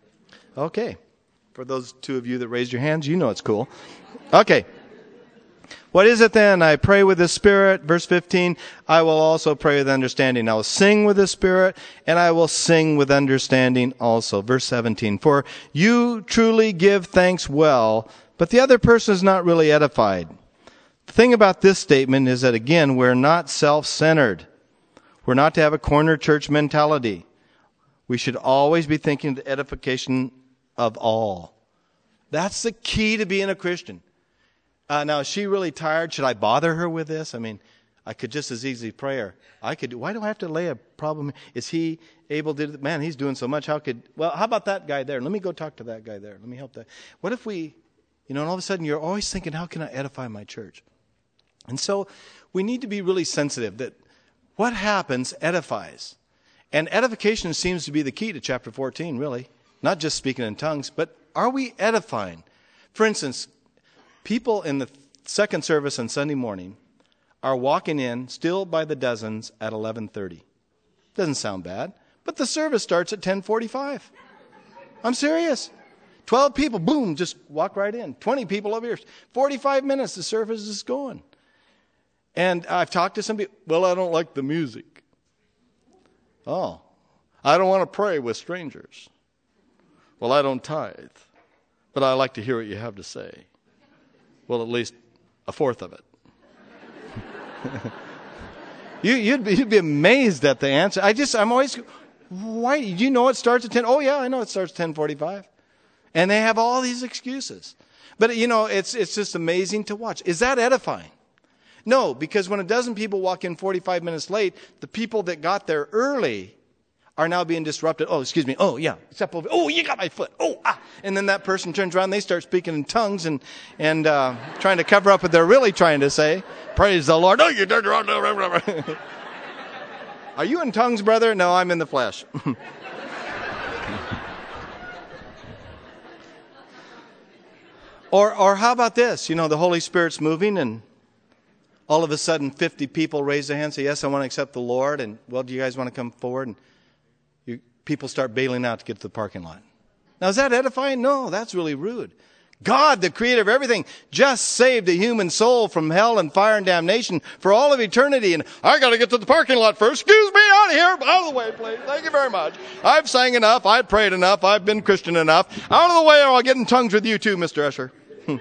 Okay. For those two of you that raised your hands, you know it's cool. Okay. What is it then? I pray with the Spirit. Verse fifteen, I will also pray with understanding. I will sing with the Spirit, and I will sing with understanding also. Verse seventeen, for you truly give thanks well, but the other person is not really edified. The thing about this statement is that, again, we're not self-centered. We're not to have a corner church mentality. We should always be thinking of the edification of all. That's the key to being a Christian. Uh, now, is she really tired? Should I bother her with this? I mean, I could just as easily pray her. I could. Why do I have to lay a problem? Is he able to? Man, he's doing so much. How could? Well, how about that guy there? Let me go talk to that guy there. Let me help that. What if we, You know, and all of a sudden you're always thinking, how can I edify my church? And so we need to be really sensitive that what happens edifies. And edification seems to be the key to chapter fourteen, really. Not just speaking in tongues, but are we edifying? For instance, people in the second service on Sunday morning are walking in still by the dozens at eleven thirty. Doesn't sound bad, but the service starts at ten forty-five. I'm serious. twelve people, boom, just walk right in. twenty people over here. forty-five minutes, the service is going. And I've talked to some people, well, I don't like the music. Oh, I don't want to pray with strangers. Well, I don't tithe, but I like to hear what you have to say. Well, at least a fourth of it. you, you'd, be, you'd be amazed at the answer. I just, I'm always, why, do you know it starts at ten? Oh, yeah, I know it starts at ten forty-five. And they have all these excuses. But, you know, it's it's just amazing to watch. Is that edifying? No, because when a dozen people walk in forty-five minutes late, the people that got there early are now being disrupted. Oh, excuse me. Oh, yeah. Step over. Oh, you got my foot. Oh, ah. And then that person turns around, they start speaking in tongues and, and uh, trying to cover up what they're really trying to say. Praise the Lord. Oh, you turned around. Are you in tongues, brother? No, I'm in the flesh. Or or how about this? You know, the Holy Spirit's moving and all of a sudden fifty people raise their hand and say, yes, I want to accept the Lord. And, well, do you guys want to come forward? And you, people start bailing out to get to the parking lot. Now, is that edifying? No, that's really rude. God, the creator of everything, just saved a human soul from hell and fire and damnation for all of eternity. And I got to get to the parking lot first. Excuse me, out of here. Out of the way, please. Thank you very much. I've sang enough. I've prayed enough. I've been Christian enough. Out of the way or I'll get in tongues with you too, Mister Usher.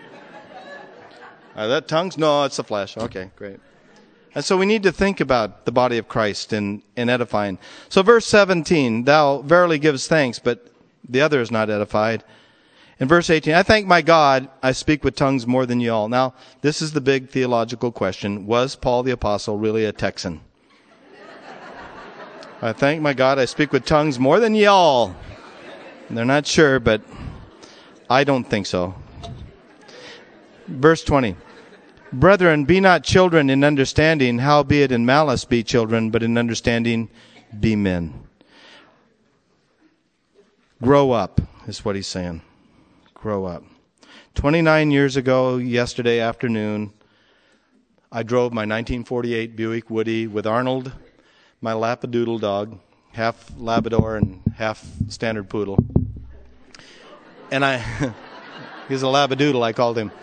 Are that tongues? No, it's the flesh. Okay, great. And so we need to think about the body of Christ in, in edifying. So verse seventeen, thou verily givest thanks, but the other is not edified. In verse eighteen, I thank my God, I speak with tongues more than ye all. Now, this is the big theological question. Was Paul the Apostle really a Texan? I thank my God, I speak with tongues more than ye all. And they're not sure, but I don't think so. Verse twenty, brethren, be not children in understanding, howbeit in malice be children, but in understanding be men. Grow up, is what he's saying. Grow up. twenty-nine years ago, yesterday afternoon, I drove my nineteen forty-eight Buick Woody with Arnold, my Labradoodle dog, half Labrador and half standard poodle. And I, he's a Labradoodle, I called him.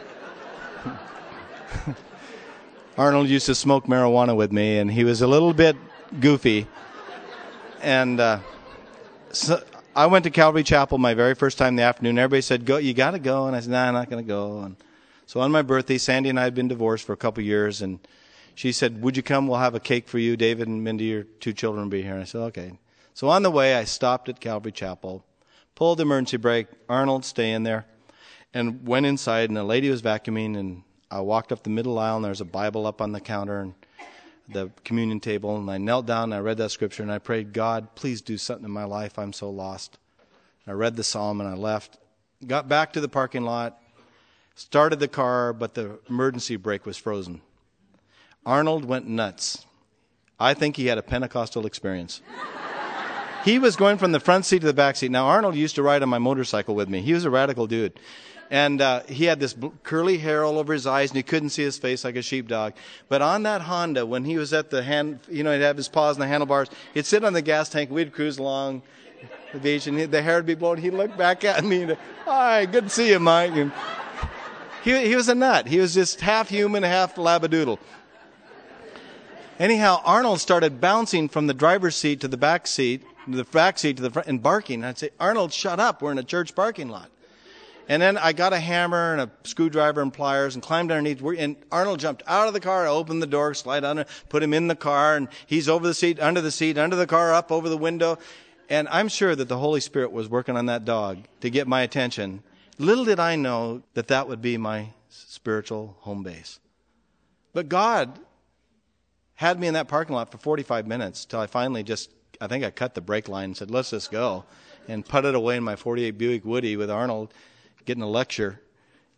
Arnold used to smoke marijuana with me, and he was a little bit goofy. And uh, so I went to Calvary Chapel my very first time in the afternoon. Everybody said, "Go, you got to go." And I said, "Nah, I'm not going to go." And so on my birthday, Sandy and I had been divorced for a couple of years, and she said, "Would you come? We'll have a cake for you. David and Mindy, your two children, will be here." And I said, "Okay." So on the way, I stopped at Calvary Chapel, pulled the emergency brake. Arnold, stay in there. And went inside, and a lady was vacuuming, and I walked up the middle aisle, and there was a Bible up on the counter and the communion table, and I knelt down, and I read that scripture, and I prayed, God, please do something in my life. I'm so lost. And I read the psalm, and I left. Got back to the parking lot, started the car, but the emergency brake was frozen. Arnold went nuts. I think he had a Pentecostal experience. He was going from the front seat to the back seat. Now, Arnold used to ride on my motorcycle with me. He was a radical dude. And uh, he had this curly hair all over his eyes, and you couldn't see his face like a sheepdog. But on that Honda, when he was at the hand, you know, he'd have his paws in the handlebars. He'd sit on the gas tank. We'd cruise along the beach, and the hair would be blown. He'd look back at me and, "Hi, good to see you, Mike." And he, he was a nut. He was just half human, half Labradoodle. Anyhow, Arnold started bouncing from the driver's seat to the back seat, the back seat to the front, and barking. I'd say, "Arnold, shut up. We're in a church parking lot." And then I got a hammer and a screwdriver and pliers and climbed underneath. And Arnold jumped out of the car, opened the door, slid under, put him in the car, and he's over the seat, under the seat, under the car, up over the window. And I'm sure that the Holy Spirit was working on that dog to get my attention. Little did I know that that would be my spiritual home base. But God had me in that parking lot for forty-five minutes till I finally just, I think I cut the brake line and said, let's just go. And put it away in my forty-eight Buick Woody with Arnold getting a lecture,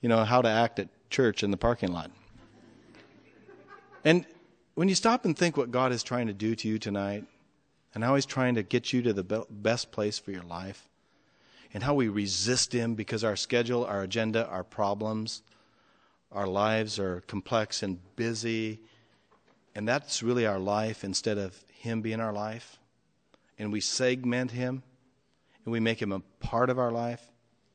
you know, how to act at church in the parking lot. And when you stop and think what God is trying to do to you tonight, and how he's trying to get you to the be- best place for your life, and how we resist him because our schedule, our agenda, our problems, our lives are complex and busy, and that's really our life instead of him being our life, and we segment him, and we make him a part of our life.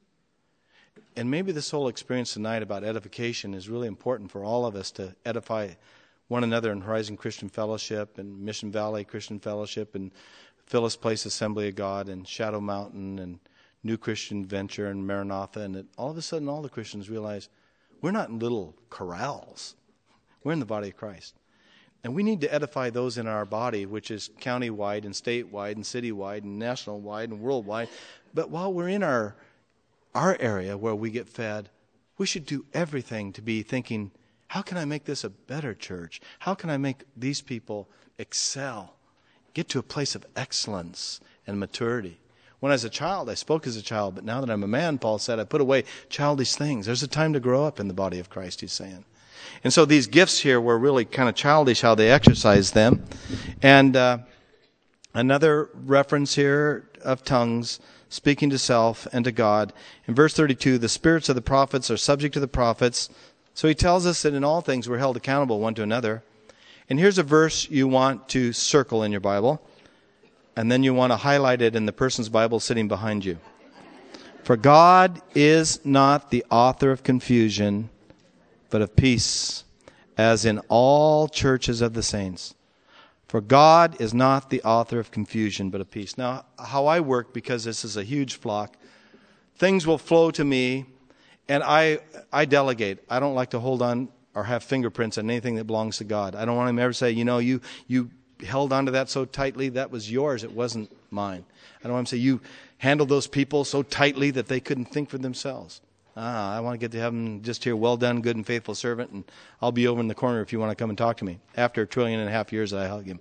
And maybe this whole experience tonight about edification is really important for all of us to edify one another in Horizon Christian Fellowship and Mission Valley Christian Fellowship and Phyllis Place Assembly of God and Shadow Mountain and New Christian Venture and Maranatha. And it, all of a sudden all the Christians realize we're not in little corrals. We're in the body of Christ. And we need to edify those in our body, which is county-wide and statewide and city-wide and national-wide and worldwide. But while we're in our our area where we get fed, we should do everything to be thinking, how can I make this a better church? How can I make these people excel, get to a place of excellence and maturity? When I was a child, I spoke as a child, but now that I'm a man, Paul said, I put away childish things. There's a time to grow up in the body of Christ, he's saying. And so these gifts here were really kind of childish how they exercised them. And uh, another reference here of tongues, speaking to self and to God. In verse thirty-two, the spirits of the prophets are subject to the prophets. So he tells us that in all things we're held accountable one to another. And here's a verse you want to circle in your Bible. And then you want to highlight it in the person's Bible sitting behind you. For God is not the author of confusion, but of peace, as in all churches of the saints. For God is not the author of confusion, but of peace. Now, how I work, because this is a huge flock, things will flow to me, and I I delegate. I don't like to hold on or have fingerprints on anything that belongs to God. I don't want him to ever say, you know, you you held onto that so tightly, that was yours, it wasn't mine. I don't want him to say, you handled those people so tightly that they couldn't think for themselves. Ah, I want to get to heaven just hear, well done, good and faithful servant, and I'll be over in the corner if you want to come and talk to me. After a trillion and a half years, I hug him.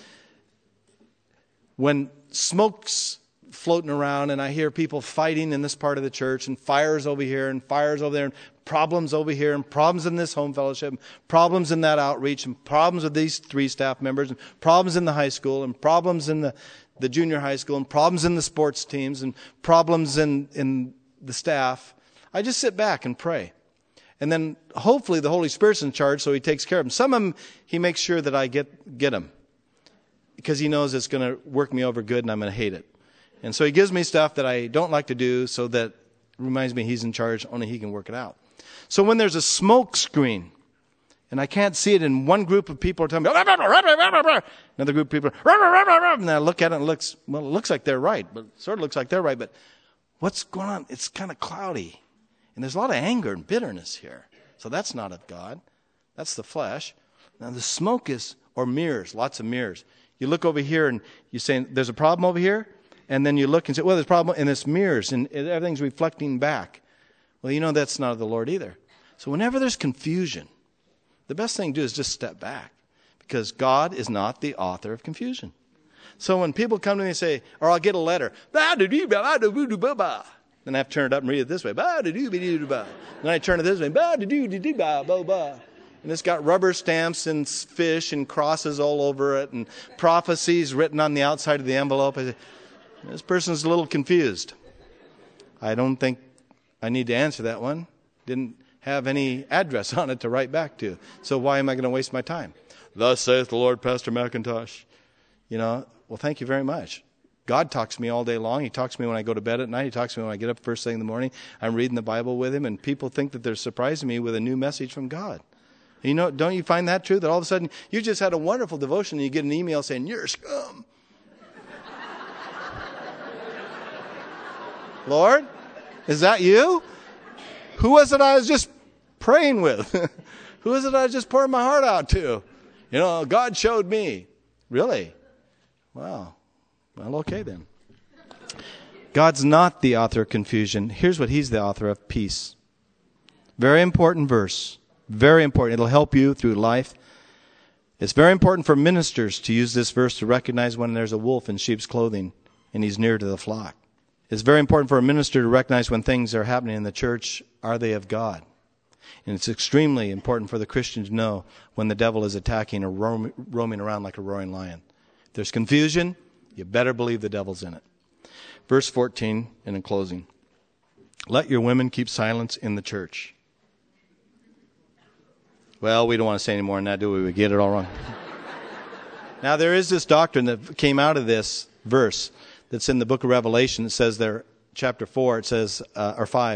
When smoke's floating around and I hear people fighting in this part of the church and fires over here and fires over there and problems over here and problems in this home fellowship, and problems in that outreach and problems with these three staff members and problems in the high school and problems in the, the junior high school and problems in the sports teams and problems in, in the staff, I just sit back and pray. And then hopefully the Holy Spirit's in charge, so he takes care of them. Some of them, he makes sure that I get, get them because he knows it's going to work me over good and I'm going to hate it. And so he gives me stuff that I don't like to do so that reminds me he's in charge, only he can work it out. So when there's a smoke screen and I can't see it and one group of people are telling me, another group of people, and I look at it and it looks, well, it looks like they're right, but it sort of looks like they're right, but what's going on? It's kind of cloudy. And there's a lot of anger and bitterness here. So that's not of God. That's the flesh. Now the smoke is, or mirrors, lots of mirrors. You look over here and you're saying, there's a problem over here? And then you look and say, well, there's a problem, and it's mirrors, and everything's reflecting back. Well, you know that's not of the Lord either. So whenever there's confusion, the best thing to do is just step back, because God is not the author of confusion. So when people come to me and say, or I'll get a letter, then I have to turn it up and read it this way. Then I turn it this way. And it's got rubber stamps and fish and crosses all over it and prophecies written on the outside of the envelope. I say, this person's a little confused. I don't think I need to answer that one. Didn't have any address on it to write back to. So why am I going to waste my time? Thus saith the Lord, Pastor McIntosh. You know, well, thank you very much. God talks to me all day long. He talks to me when I go to bed at night. He talks to me when I get up first thing in the morning. I'm reading the Bible with him, and people think that they're surprising me with a new message from God. You know, don't you find that true? That all of a sudden, you just had a wonderful devotion, and you get an email saying, you're scum. Lord, is that you? Who was it I was just praying with? Who was it I was just pouring my heart out to? You know, God showed me. Really? Wow. Well, okay then. God's not the author of confusion. Here's what he's the author of: peace. Very important verse. Very important. It'll help you through life. It's very important for ministers to use this verse to recognize when there's a wolf in sheep's clothing and he's near to the flock. It's very important for a minister to recognize when things are happening in the church. Are they of God? And it's extremely important for the Christian to know when the devil is attacking or roam, roaming around like a roaring lion. If there's confusion, you better believe the devil's in it. Verse fourteen, and in closing. Let your women keep silence in the church. Well, we don't want to say any more than that, do we? We get it all wrong. Now, there is this doctrine that came out of this verse that's in the book of Revelation. It says there, chapter four, it says, uh, or five,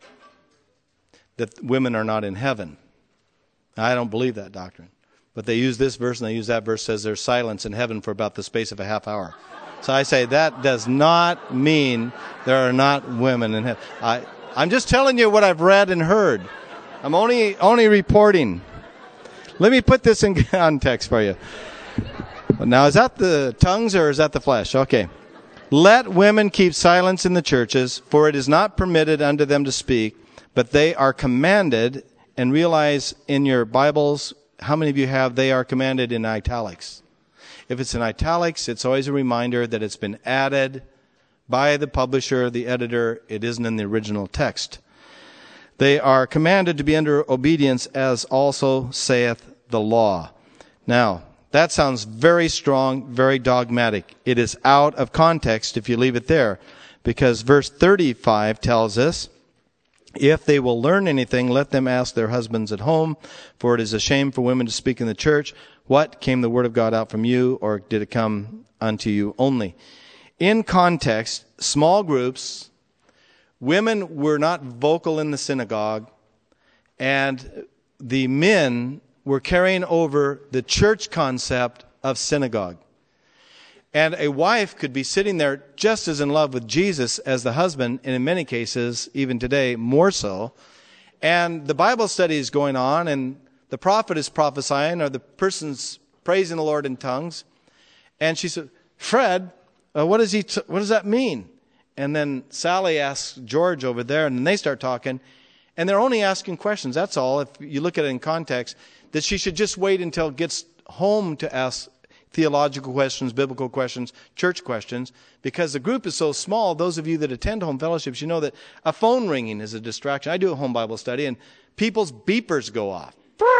that women are not in heaven. I don't believe that doctrine. But they use this verse and they use that verse, says there's silence in heaven for about the space of a half hour. So I say that does not mean there are not women in heaven. I, I'm just telling you what I've read and heard. I'm only only reporting. Let me put this in context for you. Now, is that the tongues or is that the flesh? Okay. Let women keep silence in the churches, for it is not permitted unto them to speak, but they are commanded, and realize in your Bibles, how many of you have they are commanded in italics? If it's in italics, it's always a reminder that it's been added by the publisher, the editor. It isn't in the original text. They are commanded to be under obedience, as also saith the law. Now, that sounds very strong, very dogmatic. It is out of context if you leave it there, because verse thirty-five tells us, if they will learn anything, let them ask their husbands at home, for it is a shame for women to speak in the church. What, came the word of God out from you, or did it come unto you only? In context, small groups, women were not vocal in the synagogue, and the men were carrying over the church concept of synagogue. And a wife could be sitting there just as in love with Jesus as the husband, and in many cases, even today, more so. And the Bible study is going on, and the prophet is prophesying, or the person's praising the Lord in tongues. And she said, Fred, uh, what does he? T- what does that mean? And then Sally asks George over there, and then they start talking. And they're only asking questions. That's all. If you look at it in context, that she should just wait until it gets home to ask theological questions, biblical questions, church questions, because the group is so small. Those of you that attend home fellowships, you know that a phone ringing is a distraction. I do a home Bible study, and people's beepers go off.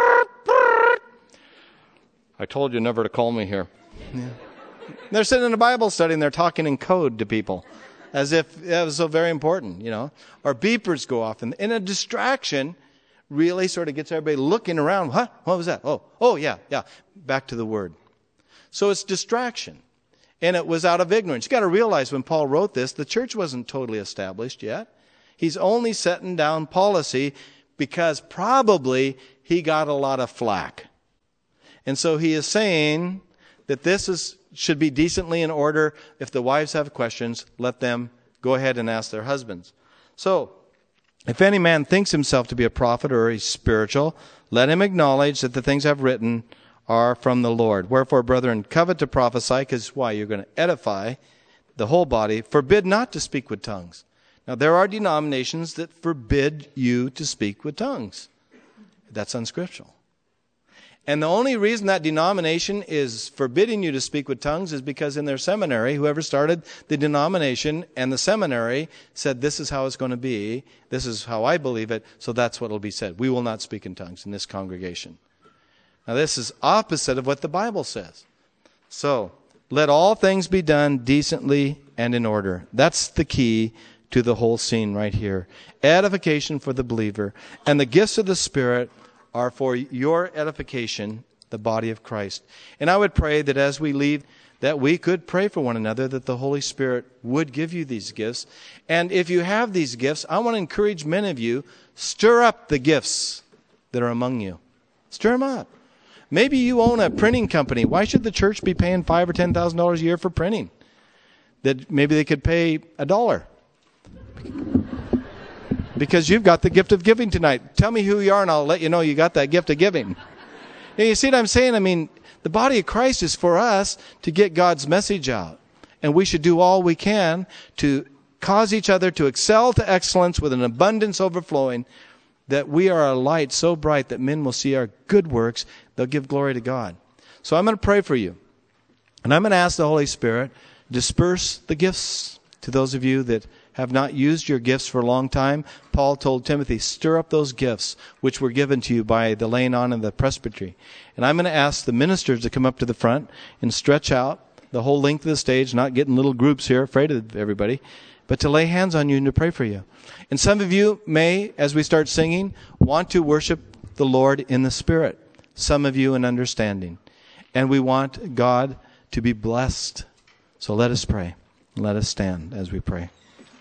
I told you never to call me here. Yeah. They're sitting in a Bible study, and they're talking in code to people, as if that was so very important, you know. Or beepers go off, and, and a distraction really sort of gets everybody looking around. Huh? What was that? Oh, oh yeah, yeah. Back to the Word. So it's distraction. And it was out of ignorance. You've got to realize when Paul wrote this, the church wasn't totally established yet. He's only setting down policy because probably he got a lot of flack. And so he is saying that this is should be decently in order. If the wives have questions, let them go ahead and ask their husbands. So, if any man thinks himself to be a prophet or he's spiritual, let him acknowledge that the things I've written are from the Lord. Wherefore, brethren, covet to prophesy, because why? You're going to edify the whole body. Forbid not to speak with tongues. Now, there are denominations that forbid you to speak with tongues. That's unscriptural. And the only reason that denomination is forbidding you to speak with tongues is because in their seminary, whoever started the denomination and the seminary said, this is how it's going to be. This is how I believe it. So that's what will be said. We will not speak in tongues in this congregation. Now, this is opposite of what the Bible says. So, let all things be done decently and in order. That's the key to the whole scene right here. Edification for the believer. And the gifts of the Spirit are for your edification, the body of Christ. And I would pray that as we leave, that we could pray for one another, that the Holy Spirit would give you these gifts. And if you have these gifts, I want to encourage many of you, stir up the gifts that are among you. Stir them up. Maybe you own a printing company. Why should the church be paying five or ten thousand dollars a year for printing? That maybe they could pay a dollar. Because you've got the gift of giving tonight. Tell me who you are, and I'll let you know you got that gift of giving. Now, you see what I'm saying? I mean, the body of Christ is for us to get God's message out. And we should do all we can to cause each other to excel to excellence with an abundance overflowing, that we are a light so bright that men will see our good works. They'll give glory to God. So I'm going to pray for you. And I'm going to ask the Holy Spirit, disperse the gifts to those of you that have not used your gifts for a long time, Paul told Timothy, stir up those gifts which were given to you by the laying on of the presbytery. And I'm going to ask the ministers to come up to the front and stretch out the whole length of the stage, not get in little groups here, afraid of everybody, but to lay hands on you and to pray for you. And some of you may, as we start singing, want to worship the Lord in the Spirit. Some of you in understanding. And we want God to be blessed. So let us pray. Let us stand as we pray.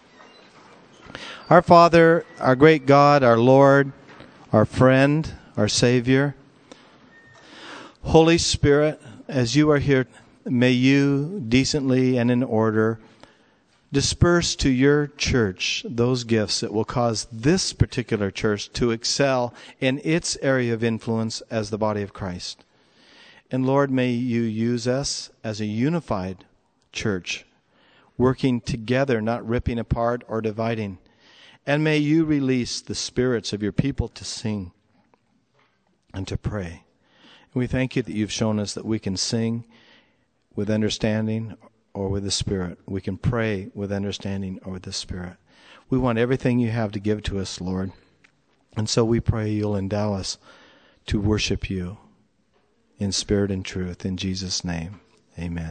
Our Father, our great God, our Lord, our friend, our Savior, Holy Spirit, as you are here, may you decently and in order disperse to your church those gifts that will cause this particular church to excel in its area of influence as the body of Christ. And Lord, may you use us as a unified church, working together, not ripping apart or dividing. And may you release the spirits of your people to sing and to pray. And we thank you that you've shown us that we can sing with understanding or with the Spirit. We can pray with understanding or with the Spirit. We want everything you have to give to us, Lord. And so we pray you'll endow us to worship you in spirit and truth. In Jesus' name, amen.